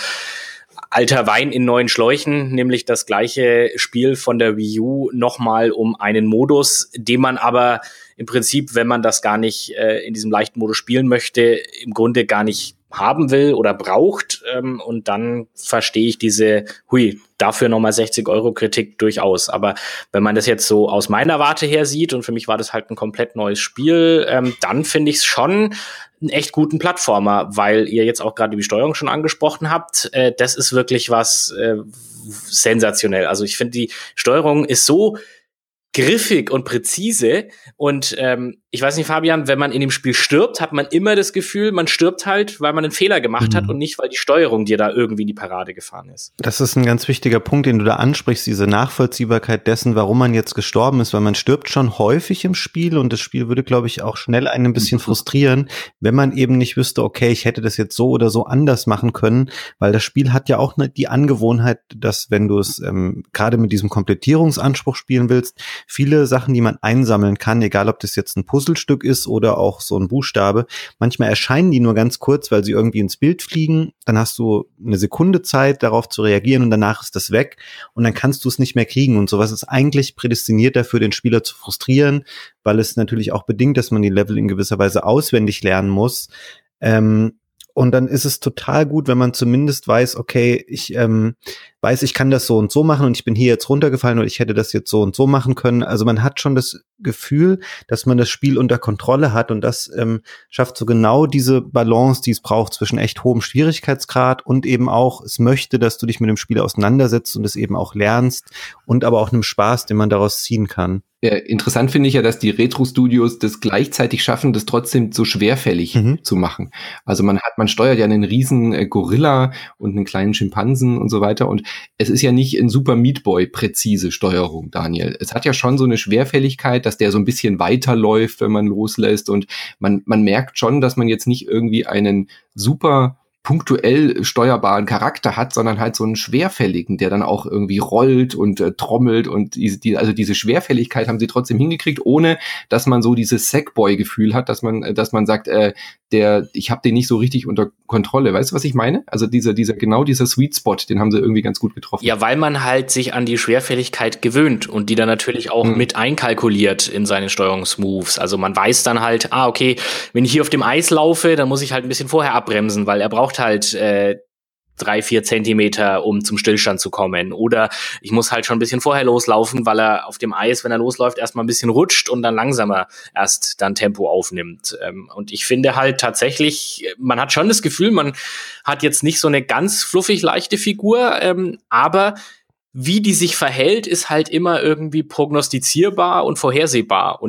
alter Wein in neuen Schläuchen, nämlich das gleiche Spiel von der Wii U nochmal um einen Modus, den man aber im Prinzip, wenn man das gar nicht äh, in diesem leichten Modus spielen möchte, im Grunde gar nicht haben will oder braucht. Ähm, und dann verstehe ich diese, hui, dafür nochmal sechzig Euro Kritik durchaus. Aber wenn man das jetzt so aus meiner Warte her sieht, und für mich war das halt ein komplett neues Spiel, ähm, dann finde ich es schon einen echt guten Plattformer, weil ihr jetzt auch gerade die Steuerung schon angesprochen habt. Äh, das ist wirklich was äh, sensationell. Also ich finde, die Steuerung ist so griffig und präzise und ähm, ich weiß nicht, Fabian, wenn man in dem Spiel stirbt, hat man immer das Gefühl, man stirbt halt, weil man einen Fehler gemacht mhm. hat und nicht, weil die Steuerung dir da irgendwie in die Parade gefahren ist. Das ist ein ganz wichtiger Punkt, den du da ansprichst, diese Nachvollziehbarkeit dessen, warum man jetzt gestorben ist, weil man stirbt schon häufig im Spiel und das Spiel würde, glaube ich, auch schnell einen ein bisschen frustrieren, wenn man eben nicht wüsste, okay, ich hätte das jetzt so oder so anders machen können, weil das Spiel hat ja auch die Angewohnheit, dass wenn du es ähm, gerade mit diesem Komplettierungsanspruch spielen willst, viele Sachen, die man einsammeln kann, egal ob das jetzt ein Puzzlestück ist oder auch so ein Buchstabe, manchmal erscheinen die nur ganz kurz, weil sie irgendwie ins Bild fliegen, dann hast du eine Sekunde Zeit, darauf zu reagieren und danach ist das weg und dann kannst du es nicht mehr kriegen und sowas ist eigentlich prädestiniert dafür, den Spieler zu frustrieren, weil es natürlich auch bedingt, dass man die Level in gewisser Weise auswendig lernen muss. Ähm, Und dann ist es total gut, wenn man zumindest weiß, okay, ich ähm, weiß, ich kann das so und so machen und ich bin hier jetzt runtergefallen und ich hätte das jetzt so und so machen können. Also man hat schon das Gefühl, dass man das Spiel unter Kontrolle hat und das ähm, schafft so genau diese Balance, die es braucht zwischen echt hohem Schwierigkeitsgrad und eben auch, es möchte, dass du dich mit dem Spiel auseinandersetzt und es eben auch lernst und aber auch einem Spaß, den man daraus ziehen kann. Ja, interessant finde ich ja, dass die Retro-Studios das gleichzeitig schaffen, das trotzdem so schwerfällig mhm. zu machen. Also man hat, man steuert ja einen riesen äh, Gorilla und einen kleinen Schimpansen und so weiter und es ist ja nicht in Super Meat Boy präzise Steuerung, Daniel. Es hat ja schon so eine Schwerfälligkeit, dass der so ein bisschen weiterläuft, wenn man loslässt und man, man merkt schon, dass man jetzt nicht irgendwie einen super punktuell steuerbaren Charakter hat, sondern halt so einen schwerfälligen, der dann auch irgendwie rollt und äh, trommelt und diese, die, also diese Schwerfälligkeit haben sie trotzdem hingekriegt, ohne dass man so dieses Sackboy-Gefühl hat, dass man, dass man sagt, äh, der, ich habe den nicht so richtig unter Kontrolle. Weißt du, was ich meine? Also dieser, dieser, genau dieser Sweet Spot, den haben sie irgendwie ganz gut getroffen. Ja, weil man halt sich an die Schwerfälligkeit gewöhnt und die dann natürlich auch mhm. mit einkalkuliert in seine Steuerungsmoves. Also man weiß dann halt, ah, okay, wenn ich hier auf dem Eis laufe, dann muss ich halt ein bisschen vorher abbremsen, weil er braucht halt äh, drei, vier Zentimeter, um zum Stillstand zu kommen. Oder ich muss halt schon ein bisschen vorher loslaufen, weil er auf dem Eis, wenn er losläuft, erstmal ein bisschen rutscht und dann langsamer erst dann Tempo aufnimmt. Und ich finde halt tatsächlich, man hat schon das Gefühl, man hat jetzt nicht so eine ganz fluffig leichte Figur, aber wie die sich verhält, ist halt immer irgendwie prognostizierbar und vorhersehbar. Und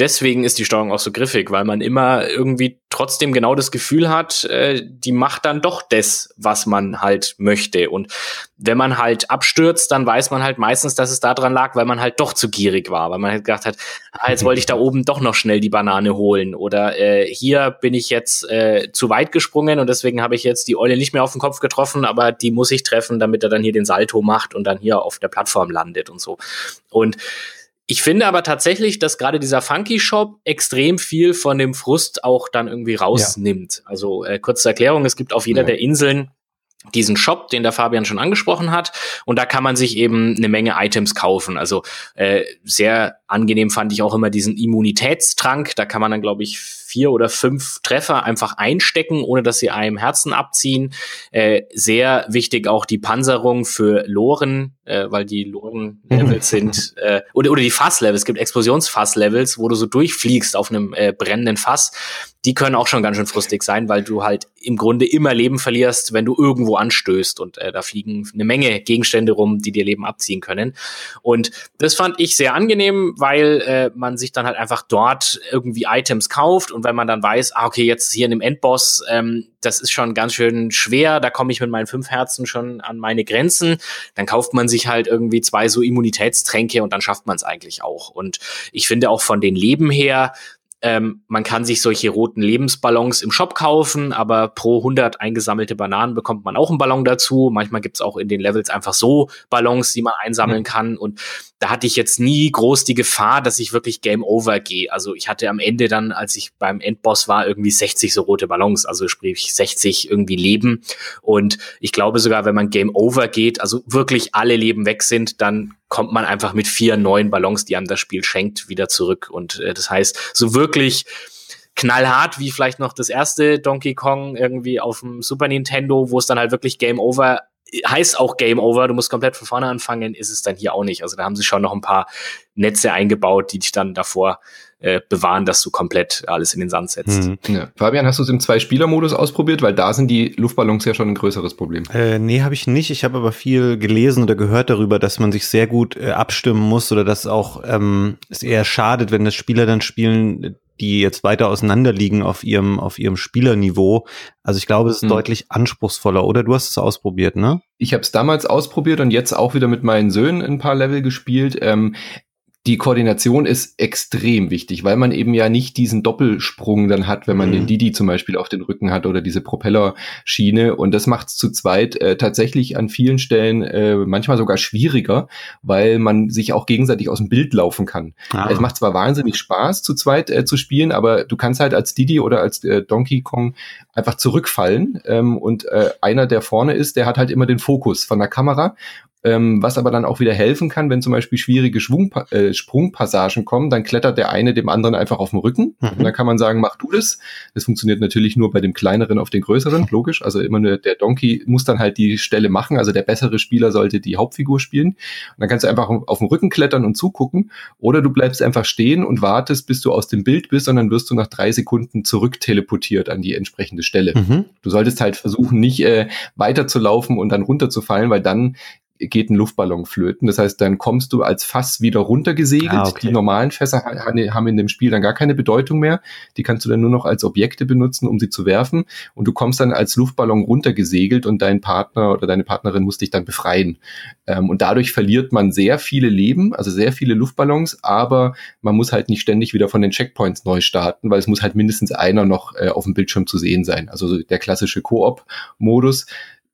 deswegen ist die Steuerung auch so griffig, weil man immer irgendwie trotzdem genau das Gefühl hat, äh, die macht dann doch das, was man halt möchte. Und wenn man halt abstürzt, dann weiß man halt meistens, dass es daran lag, weil man halt doch zu gierig war, weil man halt gedacht hat, ah, jetzt wollte ich da oben doch noch schnell die Banane holen oder äh, hier bin ich jetzt äh, zu weit gesprungen und deswegen habe ich jetzt die Eule nicht mehr auf den Kopf getroffen, aber die muss ich treffen, damit er dann hier den Salto macht und dann hier auf der Plattform landet und so. Und ich finde aber tatsächlich, dass gerade dieser Funky Shop extrem viel von dem Frust auch dann irgendwie rausnimmt. Ja. Also äh, kurze Erklärung, es gibt auf jeder ja. der Inseln diesen Shop, den der Fabian schon angesprochen hat. Und da kann man sich eben eine Menge Items kaufen. Also äh, sehr angenehm fand ich auch immer diesen Immunitätstrank. Da kann man dann, glaube ich, vier oder fünf Treffer einfach einstecken, ohne dass sie einem Herzen abziehen. Äh, sehr wichtig auch die Panzerung für Loren, äh, weil die Loren-Levels sind, äh, oder, oder die Fasslevels. Es gibt Explosionsfasslevels, wo du so durchfliegst auf einem äh, brennenden Fass. Die können auch schon ganz schön frustig sein, weil du halt im Grunde immer Leben verlierst, wenn du irgendwo anstößt. Und äh, da fliegen eine Menge Gegenstände rum, die dir Leben abziehen können. Und das fand ich sehr angenehm, weil äh, man sich dann halt einfach dort irgendwie Items kauft. Und wenn man dann weiß, ah, okay, jetzt hier in dem Endboss, ähm, das ist schon ganz schön schwer, da komme ich mit meinen fünf Herzen schon an meine Grenzen, dann kauft man sich halt irgendwie zwei so Immunitätstränke und dann schafft man es eigentlich auch. Und ich finde auch von den Leben her, Ähm, man kann sich solche roten Lebensballons im Shop kaufen, aber pro hundert eingesammelte Bananen bekommt man auch einen Ballon dazu. Manchmal gibt's auch in den Levels einfach so Ballons, die man einsammeln mhm. kann. Und da hatte ich jetzt nie groß die Gefahr, dass ich wirklich Game Over gehe. Also ich hatte am Ende dann, als ich beim Endboss war, irgendwie sechzig so rote Ballons, also sprich sechzig irgendwie Leben. Und ich glaube sogar, wenn man Game Over geht, also wirklich alle Leben weg sind, dann kommt man einfach mit vier neuen Ballons, die einem das Spiel schenkt, wieder zurück. Und äh, das heißt, so wirklich knallhart wie vielleicht noch das erste Donkey Kong irgendwie auf dem Super Nintendo, wo es dann halt wirklich Game Over heißt, auch Game Over, du musst komplett von vorne anfangen, ist es dann hier auch nicht. Also da haben sie schon noch ein paar Netze eingebaut, die dich dann davor äh, bewahren, dass du komplett alles in den Sand setzt. Mhm. Ja. Fabian, hast du es im Zwei-Spieler-Modus ausprobiert? Weil da sind die Luftballons ja schon ein größeres Problem. Äh, nee, habe ich nicht. Ich habe aber viel gelesen oder gehört darüber, dass man sich sehr gut äh, abstimmen muss oder dass auch ähm, es eher schadet, wenn das Spieler dann spielen, die jetzt weiter auseinander liegen auf ihrem auf ihrem Spielerniveau. Also ich glaube, es ist hm. deutlich anspruchsvoller, oder? Du hast es ausprobiert, ne? Ich habe es damals ausprobiert und jetzt auch wieder mit meinen Söhnen ein paar Level gespielt. Ähm, Die Koordination ist extrem wichtig, weil man eben ja nicht diesen Doppelsprung dann hat, wenn man mhm. den Didi zum Beispiel auf den Rücken hat oder diese Propellerschiene. Und das macht es zu zweit äh, tatsächlich an vielen Stellen äh, manchmal sogar schwieriger, weil man sich auch gegenseitig aus dem Bild laufen kann. Ah. Es macht zwar wahnsinnig Spaß, zu zweit äh, zu spielen, aber du kannst halt als Didi oder als äh, Donkey Kong einfach zurückfallen. Ähm, und äh, einer, der vorne ist, der hat halt immer den Fokus von der Kamera. Ähm, was aber dann auch wieder helfen kann, wenn zum Beispiel schwierige Schwungpa- äh, Sprungpassagen kommen, dann klettert der eine dem anderen einfach auf den Rücken mhm. und dann kann man sagen, mach du das. Das funktioniert natürlich nur bei dem kleineren auf den größeren, logisch, also immer nur der Donkey muss dann halt die Stelle machen, also der bessere Spieler sollte die Hauptfigur spielen und dann kannst du einfach auf den Rücken klettern und zugucken oder du bleibst einfach stehen und wartest, bis du aus dem Bild bist und dann wirst du nach drei Sekunden zurück teleportiert an die entsprechende Stelle. Mhm. Du solltest halt versuchen, nicht äh, weiterzulaufen und dann runterzufallen, weil dann geht ein Luftballon flöten. Das heißt, dann kommst du als Fass wieder runtergesegelt. Ah, okay. Die normalen Fässer haben in dem Spiel dann gar keine Bedeutung mehr. Die kannst du dann nur noch als Objekte benutzen, um sie zu werfen. Und du kommst dann als Luftballon runtergesegelt und dein Partner oder deine Partnerin muss dich dann befreien. Und dadurch verliert man sehr viele Leben, also sehr viele Luftballons, aber man muss halt nicht ständig wieder von den Checkpoints neu starten, weil es muss halt mindestens einer noch auf dem Bildschirm zu sehen sein. Also der klassische Koop-Modus.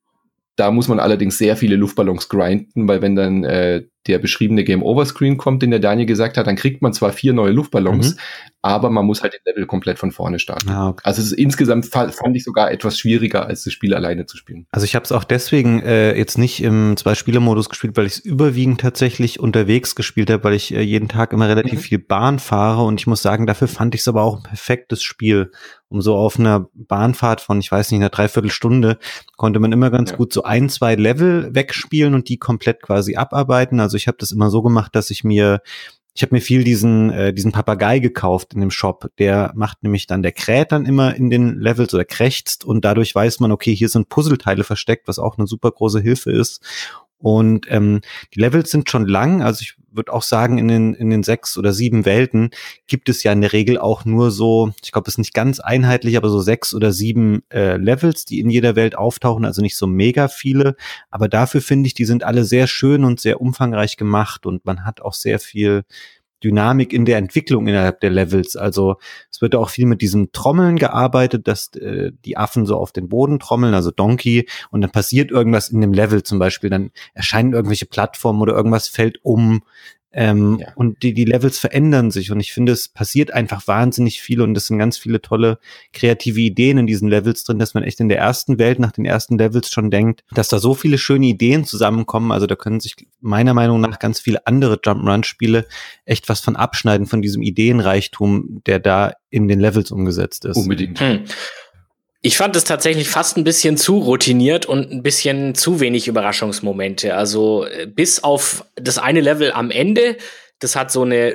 Da muss man allerdings sehr viele Luftballons grinden, weil wenn dann äh, der beschriebene Game-Over-Screen kommt, den der Daniel gesagt hat, dann kriegt man zwar vier neue Luftballons, mhm. aber man muss halt den Level komplett von vorne starten. Ah, okay. Also es ist insgesamt fand ich sogar etwas schwieriger, als das Spiel alleine zu spielen. Also ich habe es auch deswegen äh, jetzt nicht im Zwei-Spieler-Modus gespielt, weil ich es überwiegend tatsächlich unterwegs gespielt habe, weil ich äh, jeden Tag immer relativ mhm. viel Bahn fahre und ich muss sagen, dafür fand ich es aber auch ein perfektes Spiel. Um so auf einer Bahnfahrt von, ich weiß nicht, einer Dreiviertelstunde konnte man immer ganz ja. gut so ein, zwei Level wegspielen und die komplett quasi abarbeiten. Also ich habe das immer so gemacht, dass ich mir, ich habe mir viel diesen äh, diesen Papagei gekauft in dem Shop. Der macht nämlich dann, der kräht dann immer in den Levels oder krächzt und dadurch weiß man, okay, hier sind Puzzleteile versteckt, was auch eine super große Hilfe ist. Und ähm, die Levels sind schon lang, also ich würde auch sagen, in den in den sechs oder sieben Welten gibt es ja in der Regel auch nur so, ich glaube, das ist nicht ganz einheitlich, aber so sechs oder sieben äh, Levels, die in jeder Welt auftauchen, also nicht so mega viele, aber dafür finde ich, die sind alle sehr schön und sehr umfangreich gemacht und man hat auch sehr viel Dynamik in der Entwicklung innerhalb der Levels. Also es wird auch viel mit diesen Trommeln gearbeitet, dass äh, die Affen so auf den Boden trommeln, also Donkey, und dann passiert irgendwas in dem Level zum Beispiel, dann erscheinen irgendwelche Plattformen oder irgendwas fällt um. Ähm, ja. Und die, die Levels verändern sich und ich finde, es passiert einfach wahnsinnig viel und es sind ganz viele tolle kreative Ideen in diesen Levels drin, dass man echt in der ersten Welt, nach den ersten Levels schon denkt, dass da so viele schöne Ideen zusammenkommen, also da können sich meiner Meinung nach ganz viele andere Jump'n'Run-Spiele echt was von abschneiden, von diesem Ideenreichtum, der da in den Levels umgesetzt ist. Unbedingt. Hm. Ich fand es tatsächlich fast ein bisschen zu routiniert und ein bisschen zu wenig Überraschungsmomente. Also bis auf das eine Level am Ende, das hat so eine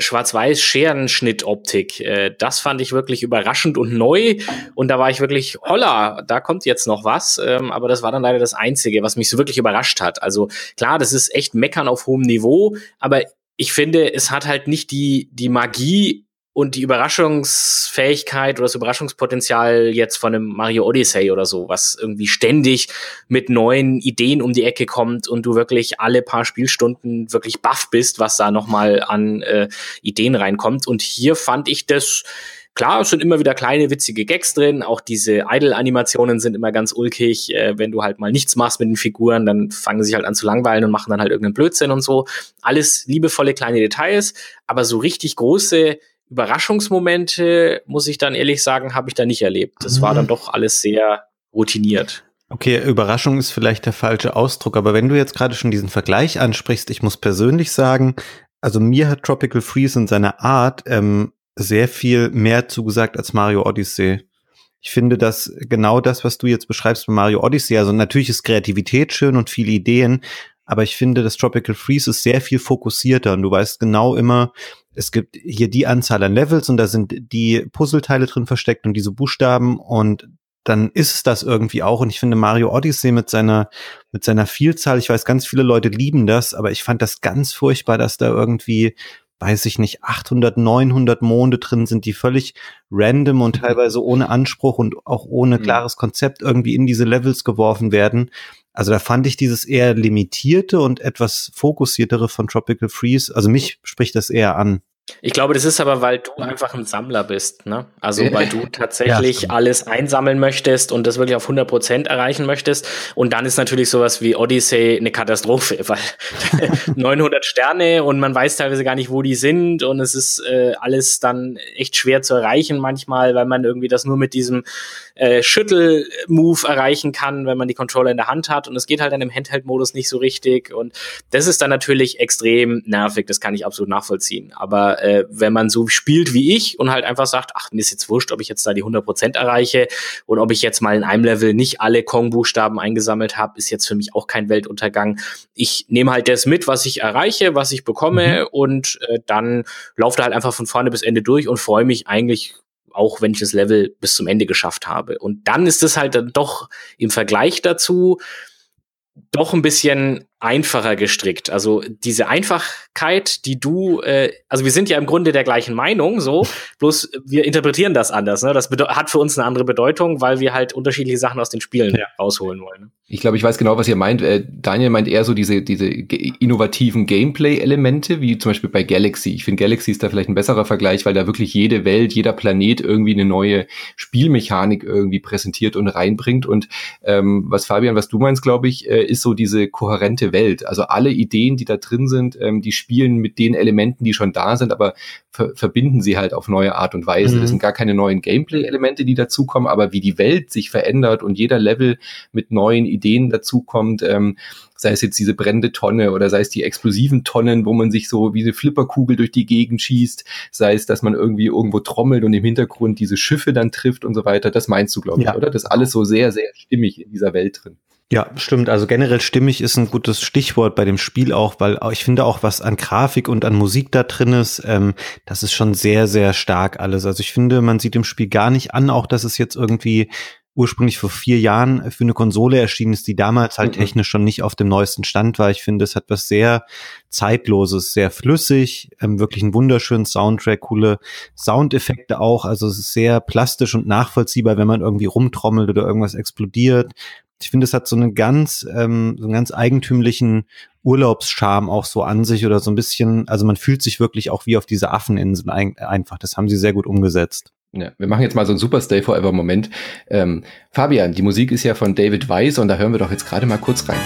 Schwarz-Weiß-Scherenschnitt-Optik. Das fand ich wirklich überraschend und neu. Und da war ich wirklich, holla, da kommt jetzt noch was. Aber das war dann leider das Einzige, was mich so wirklich überrascht hat. Also klar, das ist echt Meckern auf hohem Niveau. Aber ich finde, es hat halt nicht die, die Magie und die Überraschungsfähigkeit oder das Überraschungspotenzial jetzt von einem Mario Odyssey oder so, was irgendwie ständig mit neuen Ideen um die Ecke kommt und du wirklich alle paar Spielstunden wirklich baff bist, was da nochmal an äh, Ideen reinkommt. Und hier fand ich das, klar, es sind immer wieder kleine witzige Gags drin, auch diese Idle-Animationen sind immer ganz ulkig, äh, wenn du halt mal nichts machst mit den Figuren, dann fangen sie sich halt an zu langweilen und machen dann halt irgendeinen Blödsinn und so. Alles liebevolle kleine Details, aber so richtig große Überraschungsmomente, muss ich dann ehrlich sagen, habe ich da nicht erlebt. Das war dann doch alles sehr routiniert. Okay, Überraschung ist vielleicht der falsche Ausdruck, aber wenn du jetzt gerade schon diesen Vergleich ansprichst, ich muss persönlich sagen, also mir hat Tropical Freeze in seiner Art ähm, sehr viel mehr zugesagt als Mario Odyssey. Ich finde, dass genau das, was du jetzt beschreibst bei Mario Odyssey, also natürlich ist Kreativität schön und viele Ideen, aber ich finde, das Tropical Freeze ist sehr viel fokussierter und du weißt genau immer, es gibt hier die Anzahl an Levels und da sind die Puzzleteile drin versteckt und diese Buchstaben und dann ist es das irgendwie auch. Und ich finde Mario Odyssey mit seiner mit seiner Vielzahl, ich weiß, ganz viele Leute lieben das, aber ich fand das ganz furchtbar, dass da irgendwie, weiß ich nicht, achthundert, neunhundert Monde drin sind, die völlig random und teilweise ohne Anspruch und auch ohne klares Konzept irgendwie in diese Levels geworfen werden. Also da fand ich dieses eher limitierte und etwas fokussiertere von Tropical Freeze, also mich spricht das eher an. Ich glaube, das ist aber, weil du einfach ein Sammler bist, ne? Also, weil du tatsächlich ja, alles einsammeln möchtest und das wirklich auf hundert Prozent erreichen möchtest. Und dann ist natürlich sowas wie Odyssey eine Katastrophe, weil neunhundert Sterne und man weiß teilweise gar nicht, wo die sind und es ist äh, alles dann echt schwer zu erreichen manchmal, weil man irgendwie das nur mit diesem äh, Schüttel-Move erreichen kann, wenn man die Controller in der Hand hat und es geht halt dann im Handheld-Modus nicht so richtig und das ist dann natürlich extrem nervig, das kann ich absolut nachvollziehen. Aber Äh, wenn man so spielt wie ich und halt einfach sagt, ach, mir ist jetzt wurscht, ob ich jetzt da die hundert Prozent erreiche und ob ich jetzt mal in einem Level nicht alle Kong-Buchstaben eingesammelt habe, ist jetzt für mich auch kein Weltuntergang. Ich nehme halt das mit, was ich erreiche, was ich bekomme mhm. und äh, dann laufe da halt einfach von vorne bis Ende durch und freue mich eigentlich auch, wenn ich das Level bis zum Ende geschafft habe. Und dann ist es halt dann doch im Vergleich dazu doch ein bisschen einfacher gestrickt. Also diese Einfachkeit, die du, äh, also wir sind ja im Grunde der gleichen Meinung, so, bloß wir interpretieren das anders. Ne? Das hat für uns eine andere Bedeutung, weil wir halt unterschiedliche Sachen aus den Spielen ja. rausholen wollen. Ich glaube, ich weiß genau, was ihr meint. Äh, Daniel meint eher so diese diese ge- innovativen Gameplay-Elemente, wie zum Beispiel bei Galaxy. Ich finde, Galaxy ist da vielleicht ein besserer Vergleich, weil da wirklich jede Welt, jeder Planet irgendwie eine neue Spielmechanik irgendwie präsentiert und reinbringt. Und ähm, was Fabian, was du meinst, glaube ich, äh, ist so diese kohärente Welt. Also alle Ideen, die da drin sind, ähm, die spielen mit den Elementen, die schon da sind, aber ver- verbinden sie halt auf neue Art und Weise. Mhm. Das sind gar keine neuen Gameplay-Elemente, die dazukommen, aber wie die Welt sich verändert und jeder Level mit neuen Ideen dazukommt, ähm, sei es jetzt diese brennende Tonne oder sei es die explosiven Tonnen, wo man sich so wie eine Flipperkugel durch die Gegend schießt, sei es, dass man irgendwie irgendwo trommelt und im Hintergrund diese Schiffe dann trifft und so weiter. Das meinst du, glaube ich, ja. oder? Das ist alles so sehr, sehr stimmig in dieser Welt drin. Ja, stimmt. Also generell stimmig ist ein gutes Stichwort bei dem Spiel auch, weil ich finde auch, was an Grafik und an Musik da drin ist, ähm, das ist schon sehr, sehr stark alles. Also ich finde, man sieht im Spiel gar nicht an, auch dass es jetzt irgendwie ursprünglich vor vier Jahren für eine Konsole erschienen ist, die damals halt Mhm. technisch schon nicht auf dem neuesten Stand war. Ich finde, es hat was sehr Zeitloses, sehr flüssig, ähm, wirklich einen wunderschönen Soundtrack, coole Soundeffekte auch. Also es ist sehr plastisch und nachvollziehbar, wenn man irgendwie rumtrommelt oder irgendwas explodiert. Ich finde, es hat so einen ganz, ähm, so einen ganz eigentümlichen Urlaubscharme auch so an sich oder so ein bisschen, also man fühlt sich wirklich auch wie auf dieser Affeninsel ein, einfach. Das haben sie sehr gut umgesetzt. Ja, wir machen jetzt mal so einen Super Stay Forever Moment. Ähm, Fabian, die Musik ist ja von David Wise und da hören wir doch jetzt gerade mal kurz rein.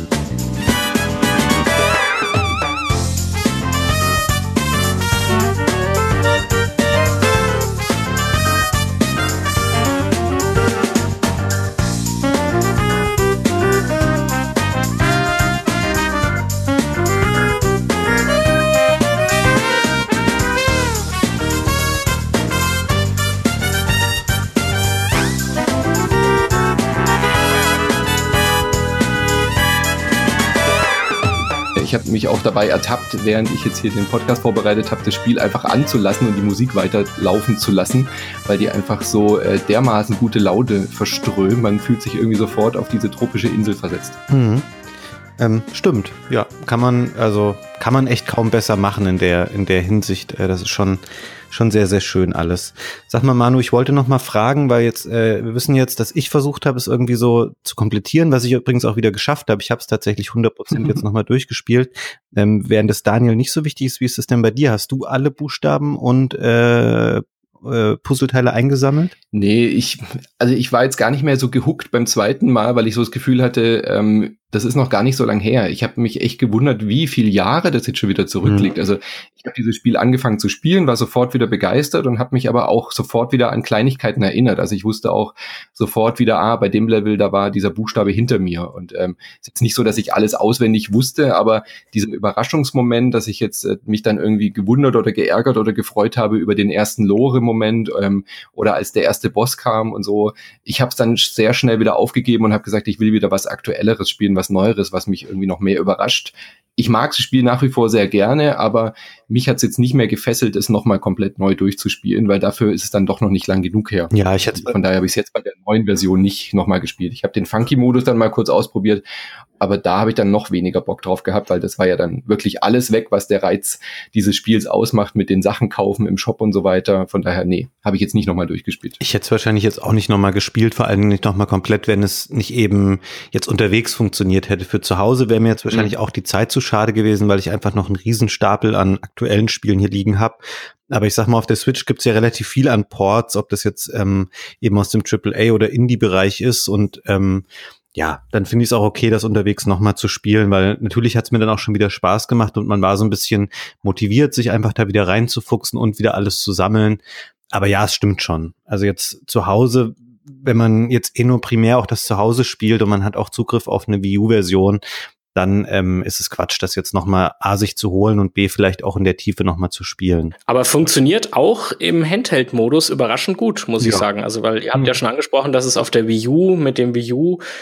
Ich habe mich auch dabei ertappt, während ich jetzt hier den Podcast vorbereitet habe, das Spiel einfach anzulassen und die Musik weiter laufen zu lassen, weil die einfach so äh, dermaßen gute Laune verströmen. Man fühlt sich irgendwie sofort auf diese tropische Insel versetzt. Mhm. Ähm, stimmt, ja, kann man, also kann man echt kaum besser machen in der in der Hinsicht. Äh, das ist schon schon sehr sehr schön alles. Sag mal, Manu, ich wollte noch mal fragen, weil jetzt äh, wir wissen jetzt, dass ich versucht habe, es irgendwie so zu komplettieren, was ich übrigens auch wieder geschafft habe. Ich habe es tatsächlich hundert Prozent jetzt noch mal durchgespielt, ähm, während es Daniel nicht so wichtig ist. Wie ist es denn bei dir? Hast du alle Buchstaben und äh, äh, Puzzleteile eingesammelt? Nee, ich, also ich war jetzt gar nicht mehr so gehuckt beim zweiten Mal, weil ich so das Gefühl hatte, ähm, das ist noch gar nicht so lang her. Ich habe mich echt gewundert, wie viele Jahre das jetzt schon wieder zurückliegt. Mhm. Also ich habe dieses Spiel angefangen zu spielen, war sofort wieder begeistert und habe mich aber auch sofort wieder an Kleinigkeiten erinnert. Also ich wusste auch sofort wieder, ah, bei dem Level, da war dieser Buchstabe hinter mir. Und ähm, ist jetzt nicht so, dass ich alles auswendig wusste, aber diesen Überraschungsmoment, dass ich jetzt äh, mich dann irgendwie gewundert oder geärgert oder gefreut habe über den ersten Lore-Moment ähm, oder als der erste Boss kam und so, ich habe es dann sehr schnell wieder aufgegeben und habe gesagt, ich will wieder was Aktuelleres spielen, was Neueres, was mich irgendwie noch mehr überrascht. Ich mag das Spiel nach wie vor sehr gerne, aber mich hat es jetzt nicht mehr gefesselt, es nochmal komplett neu durchzuspielen, weil dafür ist es dann doch noch nicht lang genug her. Ja, ich hätte Von daher habe ich es jetzt bei der neuen Version nicht nochmal gespielt. Ich habe den Funky-Modus dann mal kurz ausprobiert, aber da habe ich dann noch weniger Bock drauf gehabt, weil das war ja dann wirklich alles weg, was der Reiz dieses Spiels ausmacht, mit den Sachen kaufen im Shop und so weiter. Von daher, nee, habe ich jetzt nicht nochmal durchgespielt. Ich hätte es wahrscheinlich jetzt auch nicht nochmal gespielt, vor allem nicht nochmal komplett, wenn es nicht eben jetzt unterwegs funktioniert hätte. Für zu Hause wäre mir jetzt wahrscheinlich mhm. auch die Zeit zu schade gewesen, weil ich einfach noch einen Riesenstapel an aktuellen Spielen hier liegen habe. Aber ich sag mal, auf der Switch gibt's ja relativ viel an Ports, ob das jetzt ähm, eben aus dem Triple A oder Indie-Bereich ist und ähm, ja, dann finde ich es auch okay, das unterwegs nochmal zu spielen, weil natürlich hat es mir dann auch schon wieder Spaß gemacht und man war so ein bisschen motiviert, sich einfach da wieder reinzufuchsen und wieder alles zu sammeln. Aber ja, es stimmt schon. Also jetzt zu Hause, wenn man jetzt eh nur primär auch das zu Hause spielt und man hat auch Zugriff auf eine Wii U-Version, dann ähm, ist es Quatsch, das jetzt nochmal A sich zu holen und B vielleicht auch in der Tiefe nochmal zu spielen. Aber funktioniert auch im Handheld-Modus überraschend gut, muss ja. ich sagen. Also, weil ihr habt ja schon angesprochen, dass es auf der Wii U mit dem Wii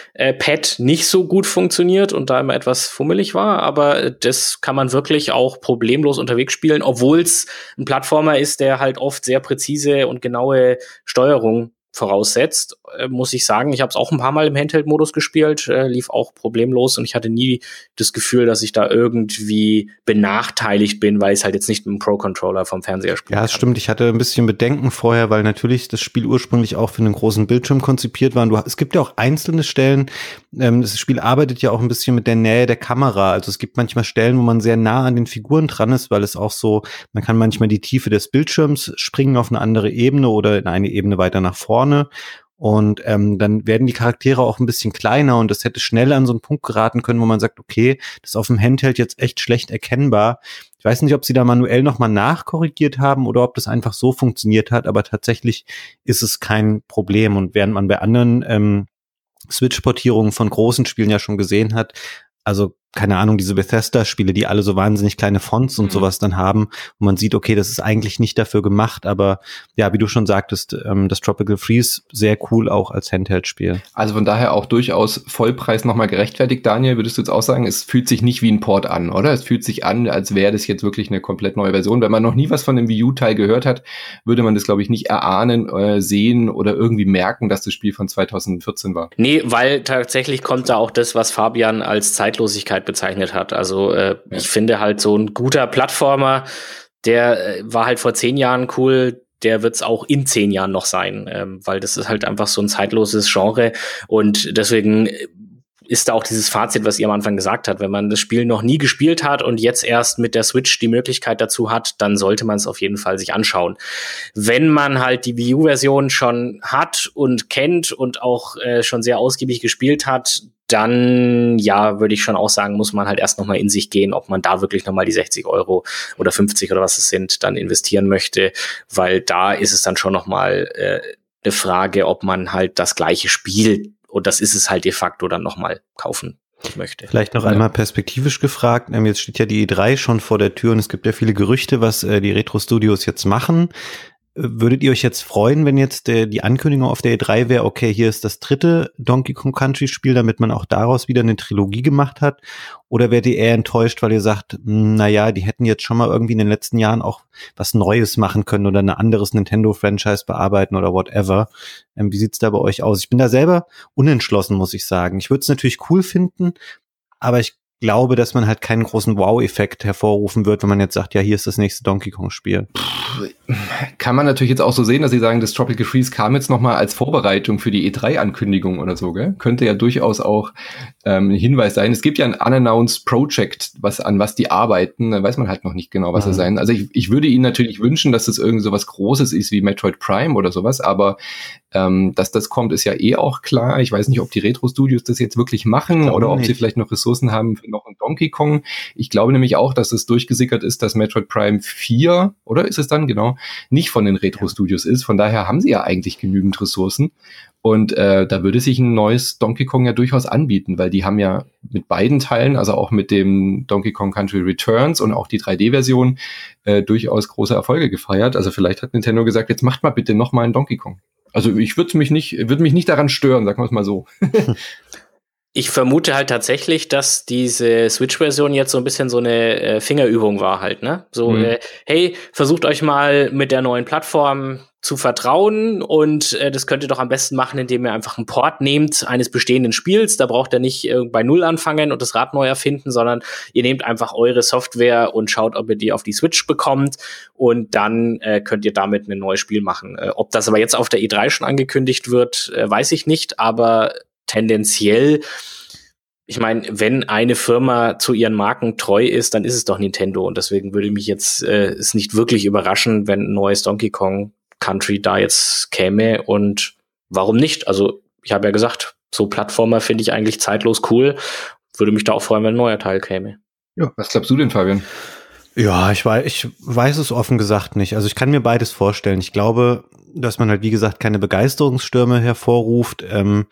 U-Pad nicht so gut funktioniert und da immer etwas fummelig war. Aber das kann man wirklich auch problemlos unterwegs spielen, obwohl es ein Plattformer ist, der halt oft sehr präzise und genaue Steuerung voraussetzt, äh, muss ich sagen, ich habe es auch ein paar Mal im Handheld-Modus gespielt, äh, lief auch problemlos und ich hatte nie das Gefühl, dass ich da irgendwie benachteiligt bin, weil ich es halt jetzt nicht mit dem Pro-Controller vom Fernseher spiele. Ja, das stimmt. Ich hatte ein bisschen Bedenken vorher, weil natürlich das Spiel ursprünglich auch für einen großen Bildschirm konzipiert war. Und du, es gibt ja auch einzelne Stellen, ähm, das Spiel arbeitet ja auch ein bisschen mit der Nähe der Kamera. Also es gibt manchmal Stellen, wo man sehr nah an den Figuren dran ist, weil es auch so, man kann manchmal die Tiefe des Bildschirms springen auf eine andere Ebene oder in eine Ebene weiter nach vorne. Und ähm, dann werden die Charaktere auch ein bisschen kleiner und das hätte schnell an so einen Punkt geraten können, wo man sagt, okay, das ist auf dem Handheld jetzt echt schlecht erkennbar. Ich weiß nicht, ob sie da manuell nochmal nachkorrigiert haben oder ob das einfach so funktioniert hat, aber tatsächlich ist es kein Problem. Und während man bei anderen ähm, Switch-Portierungen von großen Spielen ja schon gesehen hat, also keine Ahnung, diese Bethesda-Spiele, die alle so wahnsinnig kleine Fonts und mhm. sowas dann haben, wo man sieht, okay, das ist eigentlich nicht dafür gemacht, aber ja, wie du schon sagtest, ähm, das Tropical Freeze sehr cool auch als Handheld-Spiel. Also von daher auch durchaus Vollpreis nochmal gerechtfertigt. Daniel, würdest du jetzt auch sagen, es fühlt sich nicht wie ein Port an, oder? Es fühlt sich an, als wäre das jetzt wirklich eine komplett neue Version. Wenn man noch nie was von dem Wii U-Teil gehört hat, würde man das, glaube ich, nicht erahnen, äh, sehen oder irgendwie merken, dass das Spiel von zweitausendvierzehn war. Nee, weil tatsächlich kommt da auch das, was Fabian als Zeitlosigkeit bezeichnet hat. Also äh, ja. ich finde halt so ein guter Plattformer, der äh, war halt vor zehn Jahren cool, der wird es auch in zehn Jahren noch sein, ähm, weil das ist halt einfach so ein zeitloses Genre und deswegen ist da auch dieses Fazit, was ihr am Anfang gesagt habt. Wenn man das Spiel noch nie gespielt hat und jetzt erst mit der Switch die Möglichkeit dazu hat, dann sollte man es auf jeden Fall sich anschauen. Wenn man halt die Wii U-Version schon hat und kennt und auch äh, schon sehr ausgiebig gespielt hat, dann, ja, würde ich schon auch sagen, muss man halt erst noch mal in sich gehen, ob man da wirklich noch mal die sechzig Euro oder fünfzig oder was es sind, dann investieren möchte, weil da ist es dann schon noch mal äh, eine Frage, ob man halt das gleiche Spiel, und das ist es halt de facto, dann noch mal kaufen möchte. Vielleicht noch ja. einmal perspektivisch gefragt, ähm, jetzt steht ja die E drei schon vor der Tür und es gibt ja viele Gerüchte, was äh, die Retro-Studios jetzt machen. Würdet ihr euch jetzt freuen, wenn jetzt der, die Ankündigung auf der E drei wäre, okay, hier ist das dritte Donkey Kong Country Spiel, damit man auch daraus wieder eine Trilogie gemacht hat? Oder werdet ihr eher enttäuscht, weil ihr sagt, na ja, die hätten jetzt schon mal irgendwie in den letzten Jahren auch was Neues machen können oder ein anderes Nintendo-Franchise bearbeiten oder whatever? Ähm, wie sieht's da bei euch aus? Ich bin da selber unentschlossen, muss ich sagen. Ich würde es natürlich cool finden, aber ich glaube, dass man halt keinen großen Wow-Effekt hervorrufen wird, wenn man jetzt sagt, ja, hier ist das nächste Donkey Kong-Spiel. Kann man natürlich jetzt auch so sehen, dass sie sagen, das Tropical Freeze kam jetzt nochmal als Vorbereitung für die E drei Ankündigung oder so, gell? Könnte ja durchaus auch ähm, ein Hinweis sein. Es gibt ja ein Unannounced Project, was an was die arbeiten, da weiß man halt noch nicht genau, was mhm. er sein. Also ich, ich würde ihnen natürlich wünschen, dass es das irgend so was Großes ist wie Metroid Prime oder sowas, aber ähm, dass das kommt, ist ja eh auch klar. Ich weiß nicht, ob die Retro-Studios das jetzt wirklich machen oder ob nicht. Sie vielleicht noch Ressourcen haben für noch ein Donkey Kong. Ich glaube nämlich auch, dass es durchgesickert ist, dass Metroid Prime vier, oder ist es dann genau, nicht von den Retro-Studios ist. Von daher haben sie ja eigentlich genügend Ressourcen. Und äh, da würde sich ein neues Donkey Kong ja durchaus anbieten, weil die haben ja mit beiden Teilen, also auch mit dem Donkey Kong Country Returns und auch die drei D-Version, äh, durchaus große Erfolge gefeiert. Also vielleicht hat Nintendo gesagt, jetzt macht mal bitte noch mal einen Donkey Kong. Also ich würde mich nicht, würde mich nicht daran stören, sagen wir es mal so. Ich vermute halt tatsächlich, dass diese Switch-Version jetzt so ein bisschen so eine äh, Fingerübung war halt, ne? So, mhm. äh, hey, versucht euch mal mit der neuen Plattform zu vertrauen und äh, das könnt ihr doch am besten machen, indem ihr einfach einen Port nehmt eines bestehenden Spiels. Da braucht ihr nicht äh, bei Null anfangen und das Rad neu erfinden, sondern ihr nehmt einfach eure Software und schaut, ob ihr die auf die Switch bekommt und dann äh, könnt ihr damit ein neues Spiel machen. Äh, ob das aber jetzt auf der E drei schon angekündigt wird, äh, weiß ich nicht, aber tendenziell, ich meine, wenn eine Firma zu ihren Marken treu ist, dann ist es doch Nintendo und deswegen würde mich jetzt äh, es nicht wirklich überraschen, wenn ein neues Donkey Kong Country da jetzt käme und warum nicht? Also ich habe ja gesagt, so Plattformer finde ich eigentlich zeitlos cool, würde mich da auch freuen, wenn ein neuer Teil käme. Ja, was glaubst du denn, Fabian? Ja, ich weiß, ich weiß es offen gesagt nicht. Also ich kann mir beides vorstellen. Ich glaube, dass man halt, wie gesagt, keine Begeisterungsstürme hervorruft. Ähm,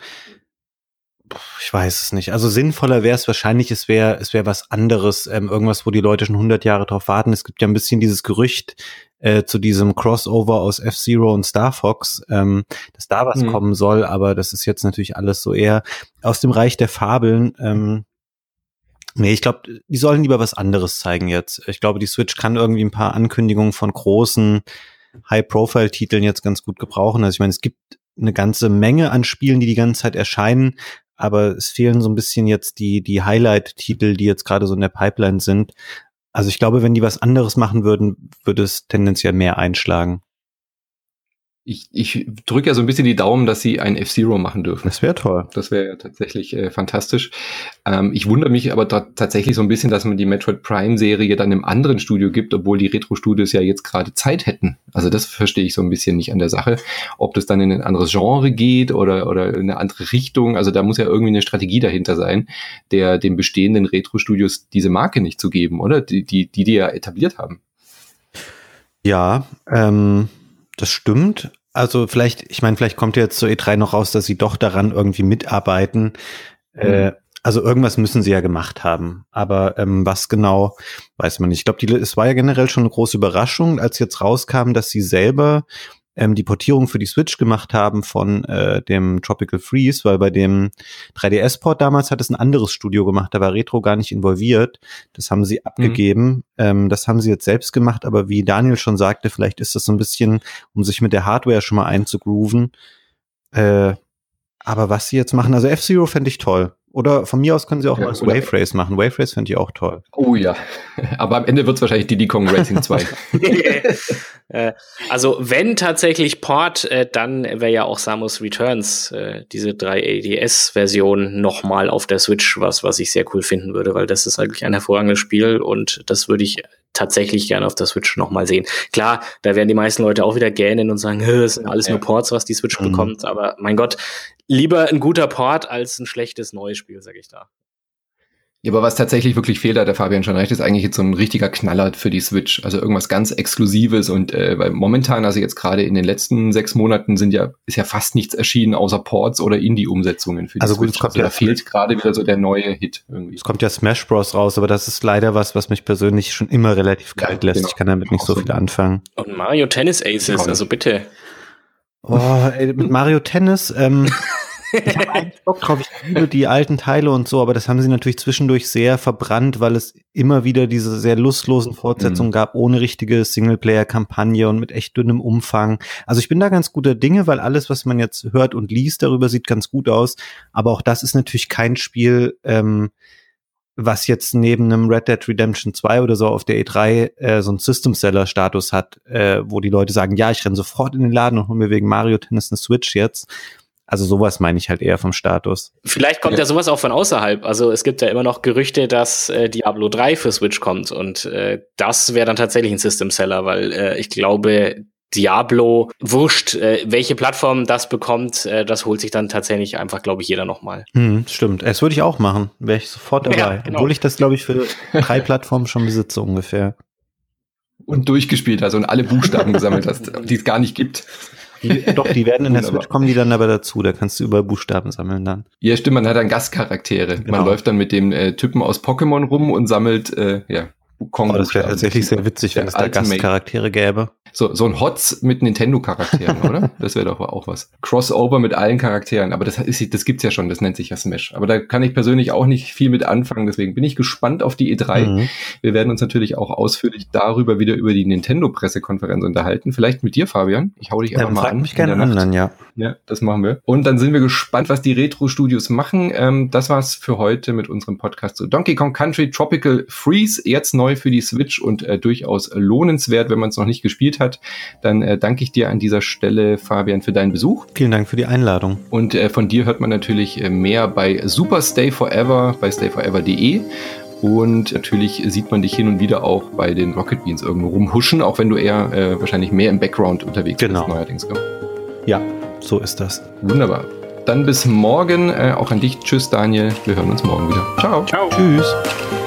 ich weiß es nicht. Also sinnvoller wäre es wahrscheinlich, es wäre es wäre was anderes, ähm, irgendwas, wo die Leute schon hundert Jahre drauf warten. Es gibt ja ein bisschen dieses Gerücht äh, zu diesem Crossover aus F-Zero und Star Fox, ähm, dass da was mhm. kommen soll, aber das ist jetzt natürlich alles so eher aus dem Reich der Fabeln. Ähm, nee, ich glaube, die sollen lieber was anderes zeigen jetzt. Ich glaube, die Switch kann irgendwie ein paar Ankündigungen von großen High-Profile-Titeln jetzt ganz gut gebrauchen. Also ich meine, es gibt eine ganze Menge an Spielen, die die ganze Zeit erscheinen, aber es fehlen so ein bisschen jetzt die die Highlight-Titel, die jetzt gerade so in der Pipeline sind. Also ich glaube, wenn die was anderes machen würden, würde es tendenziell mehr einschlagen. Ich, ich drücke ja so ein bisschen die Daumen, dass sie ein F-Zero machen dürfen. Das wäre toll. Das wäre ja tatsächlich äh, fantastisch. Ähm, ich wundere mich aber da, tatsächlich so ein bisschen, dass man die Metroid Prime-Serie dann im anderen Studio gibt, obwohl die Retro-Studios ja jetzt gerade Zeit hätten. Also das verstehe ich so ein bisschen nicht an der Sache. Ob das dann in ein anderes Genre geht oder oder in eine andere Richtung. Also da muss ja irgendwie eine Strategie dahinter sein, der den bestehenden Retro-Studios diese Marke nicht zu geben, oder? Die die, die, die ja etabliert haben. Ja, ähm... das stimmt. Also vielleicht, ich meine, vielleicht kommt ja jetzt zur E drei noch raus, dass sie doch daran irgendwie mitarbeiten. Mhm. Äh, Also irgendwas müssen sie ja gemacht haben. Aber ähm, was genau, weiß man nicht. Ich glaube, es war ja generell schon eine große Überraschung, als jetzt rauskam, dass sie selber ähm, die Portierung für die Switch gemacht haben von äh, dem Tropical Freeze, weil bei dem drei D S-Port damals hat es ein anderes Studio gemacht, da war Retro gar nicht involviert. Das haben sie abgegeben. Mhm. Ähm, das haben sie jetzt selbst gemacht, aber wie Daniel schon sagte, vielleicht ist das so ein bisschen, um sich mit der Hardware schon mal einzugrooven. Äh, aber was sie jetzt machen, also F-Zero fände ich toll. Oder von mir aus können sie auch ja, mal das Wave Race machen. Wave Race fände ich auch toll. Oh ja, aber am Ende wird es wahrscheinlich Diddy Kong Racing zwei. Also wenn tatsächlich Port, äh, dann wäre ja auch Samus Returns, äh, diese drei A D S-Version nochmal auf der Switch was, was ich sehr cool finden würde, weil das ist eigentlich ein hervorragendes Spiel und das würde ich tatsächlich gerne auf der Switch nochmal sehen. Klar, da werden die meisten Leute auch wieder gähnen und sagen, das sind alles ja. nur Ports, was die Switch mhm. bekommt, aber mein Gott, lieber ein guter Port als ein schlechtes neues Spiel, sag ich da. Ja, aber was tatsächlich wirklich fehlt, hat der Fabian schon recht, ist eigentlich jetzt so ein richtiger Knaller für die Switch. Also irgendwas ganz Exklusives und äh, weil momentan, also jetzt gerade in den letzten sechs Monaten sind ja, ist ja fast nichts erschienen außer Ports oder Indie-Umsetzungen für die also Switch. Gut, es kommt also ja da fehlt gerade wieder so der neue Hit irgendwie. Es kommt ja Smash Bros. Raus, aber das ist leider was, was mich persönlich schon immer relativ ja, kalt lässt. Genau. Ich kann damit nicht so viel anfangen. Und Mario Tennis Aces, also bitte. Oh, ey, mit Mario Tennis, ähm, ich habe eigentlich Bock drauf, ich liebe die alten Teile und so, aber das haben sie natürlich zwischendurch sehr verbrannt, weil es immer wieder diese sehr lustlosen Fortsetzungen mhm. gab, ohne richtige Singleplayer-Kampagne und mit echt dünnem Umfang. Also ich bin da ganz guter Dinge, weil alles, was man jetzt hört und liest darüber, sieht ganz gut aus, aber auch das ist natürlich kein Spiel, ähm, was jetzt neben einem Red Dead Redemption zwei oder so auf der E drei äh, so einen System-Seller-Status hat, äh, wo die Leute sagen, ja, ich renne sofort in den Laden und hole mir wegen Mario Tennis eine Switch jetzt. Also sowas meine ich halt eher vom Status. Vielleicht kommt ja. ja sowas auch von außerhalb. Also es gibt ja immer noch Gerüchte, dass äh, Diablo drei für Switch kommt und äh, das wäre dann tatsächlich ein System-Seller, weil äh, ich glaube, Diablo, wurscht, äh, welche Plattform das bekommt, äh, das holt sich dann tatsächlich einfach, glaube ich, jeder nochmal. Hm, stimmt, das würde ich auch machen, wäre ich sofort dabei. Ja, genau. Obwohl ich das, glaube ich, für drei Plattformen schon besitze ungefähr. Und durchgespielt hast und alle Buchstaben gesammelt hast, die es gar nicht gibt. Die, doch, die werden in der Switch, kommen die dann aber dazu, da kannst du überall Buchstaben sammeln dann. Ja, stimmt, man hat dann Gastcharaktere. Genau. Man läuft dann mit dem äh, Typen aus Pokémon rum und sammelt, äh, ja, Kong. Oh, das wäre tatsächlich sehr witzig, wenn es da Gastcharaktere gäbe. So, so ein Hotz mit Nintendo-Charakteren, oder? Das wäre doch auch was. Crossover mit allen Charakteren, aber das ist, das gibt's ja schon, das nennt sich ja Smash. Aber da kann ich persönlich auch nicht viel mit anfangen, deswegen bin ich gespannt auf die E drei. Mhm. Wir werden uns natürlich auch ausführlich darüber wieder über die Nintendo-Pressekonferenz unterhalten. Vielleicht mit dir, Fabian. Ich hau dich einfach ja, mal an. Mich gerne an, dann, ja. Ja, das machen wir. Und dann sind wir gespannt, was die Retro-Studios machen. Ähm, das war's für heute mit unserem Podcast zu Donkey Kong Country Tropical Freeze. Jetzt neu für die Switch und äh, durchaus lohnenswert, wenn man es noch nicht gespielt hat. Dann äh, danke ich dir an dieser Stelle, Fabian, für deinen Besuch. Vielen Dank für die Einladung. Und äh, von dir hört man natürlich äh, mehr bei Super Stay Forever, bei stay forever punkt de. Und natürlich sieht man dich hin und wieder auch bei den Rocket Beans irgendwo rumhuschen, auch wenn du eher äh, wahrscheinlich mehr im Background unterwegs genau. bist neuerdings. Gell? Ja, so ist das. Wunderbar. Dann bis morgen. Äh, auch an dich. Tschüss, Daniel. Wir hören uns morgen wieder. Ciao. Ciao. Tschüss.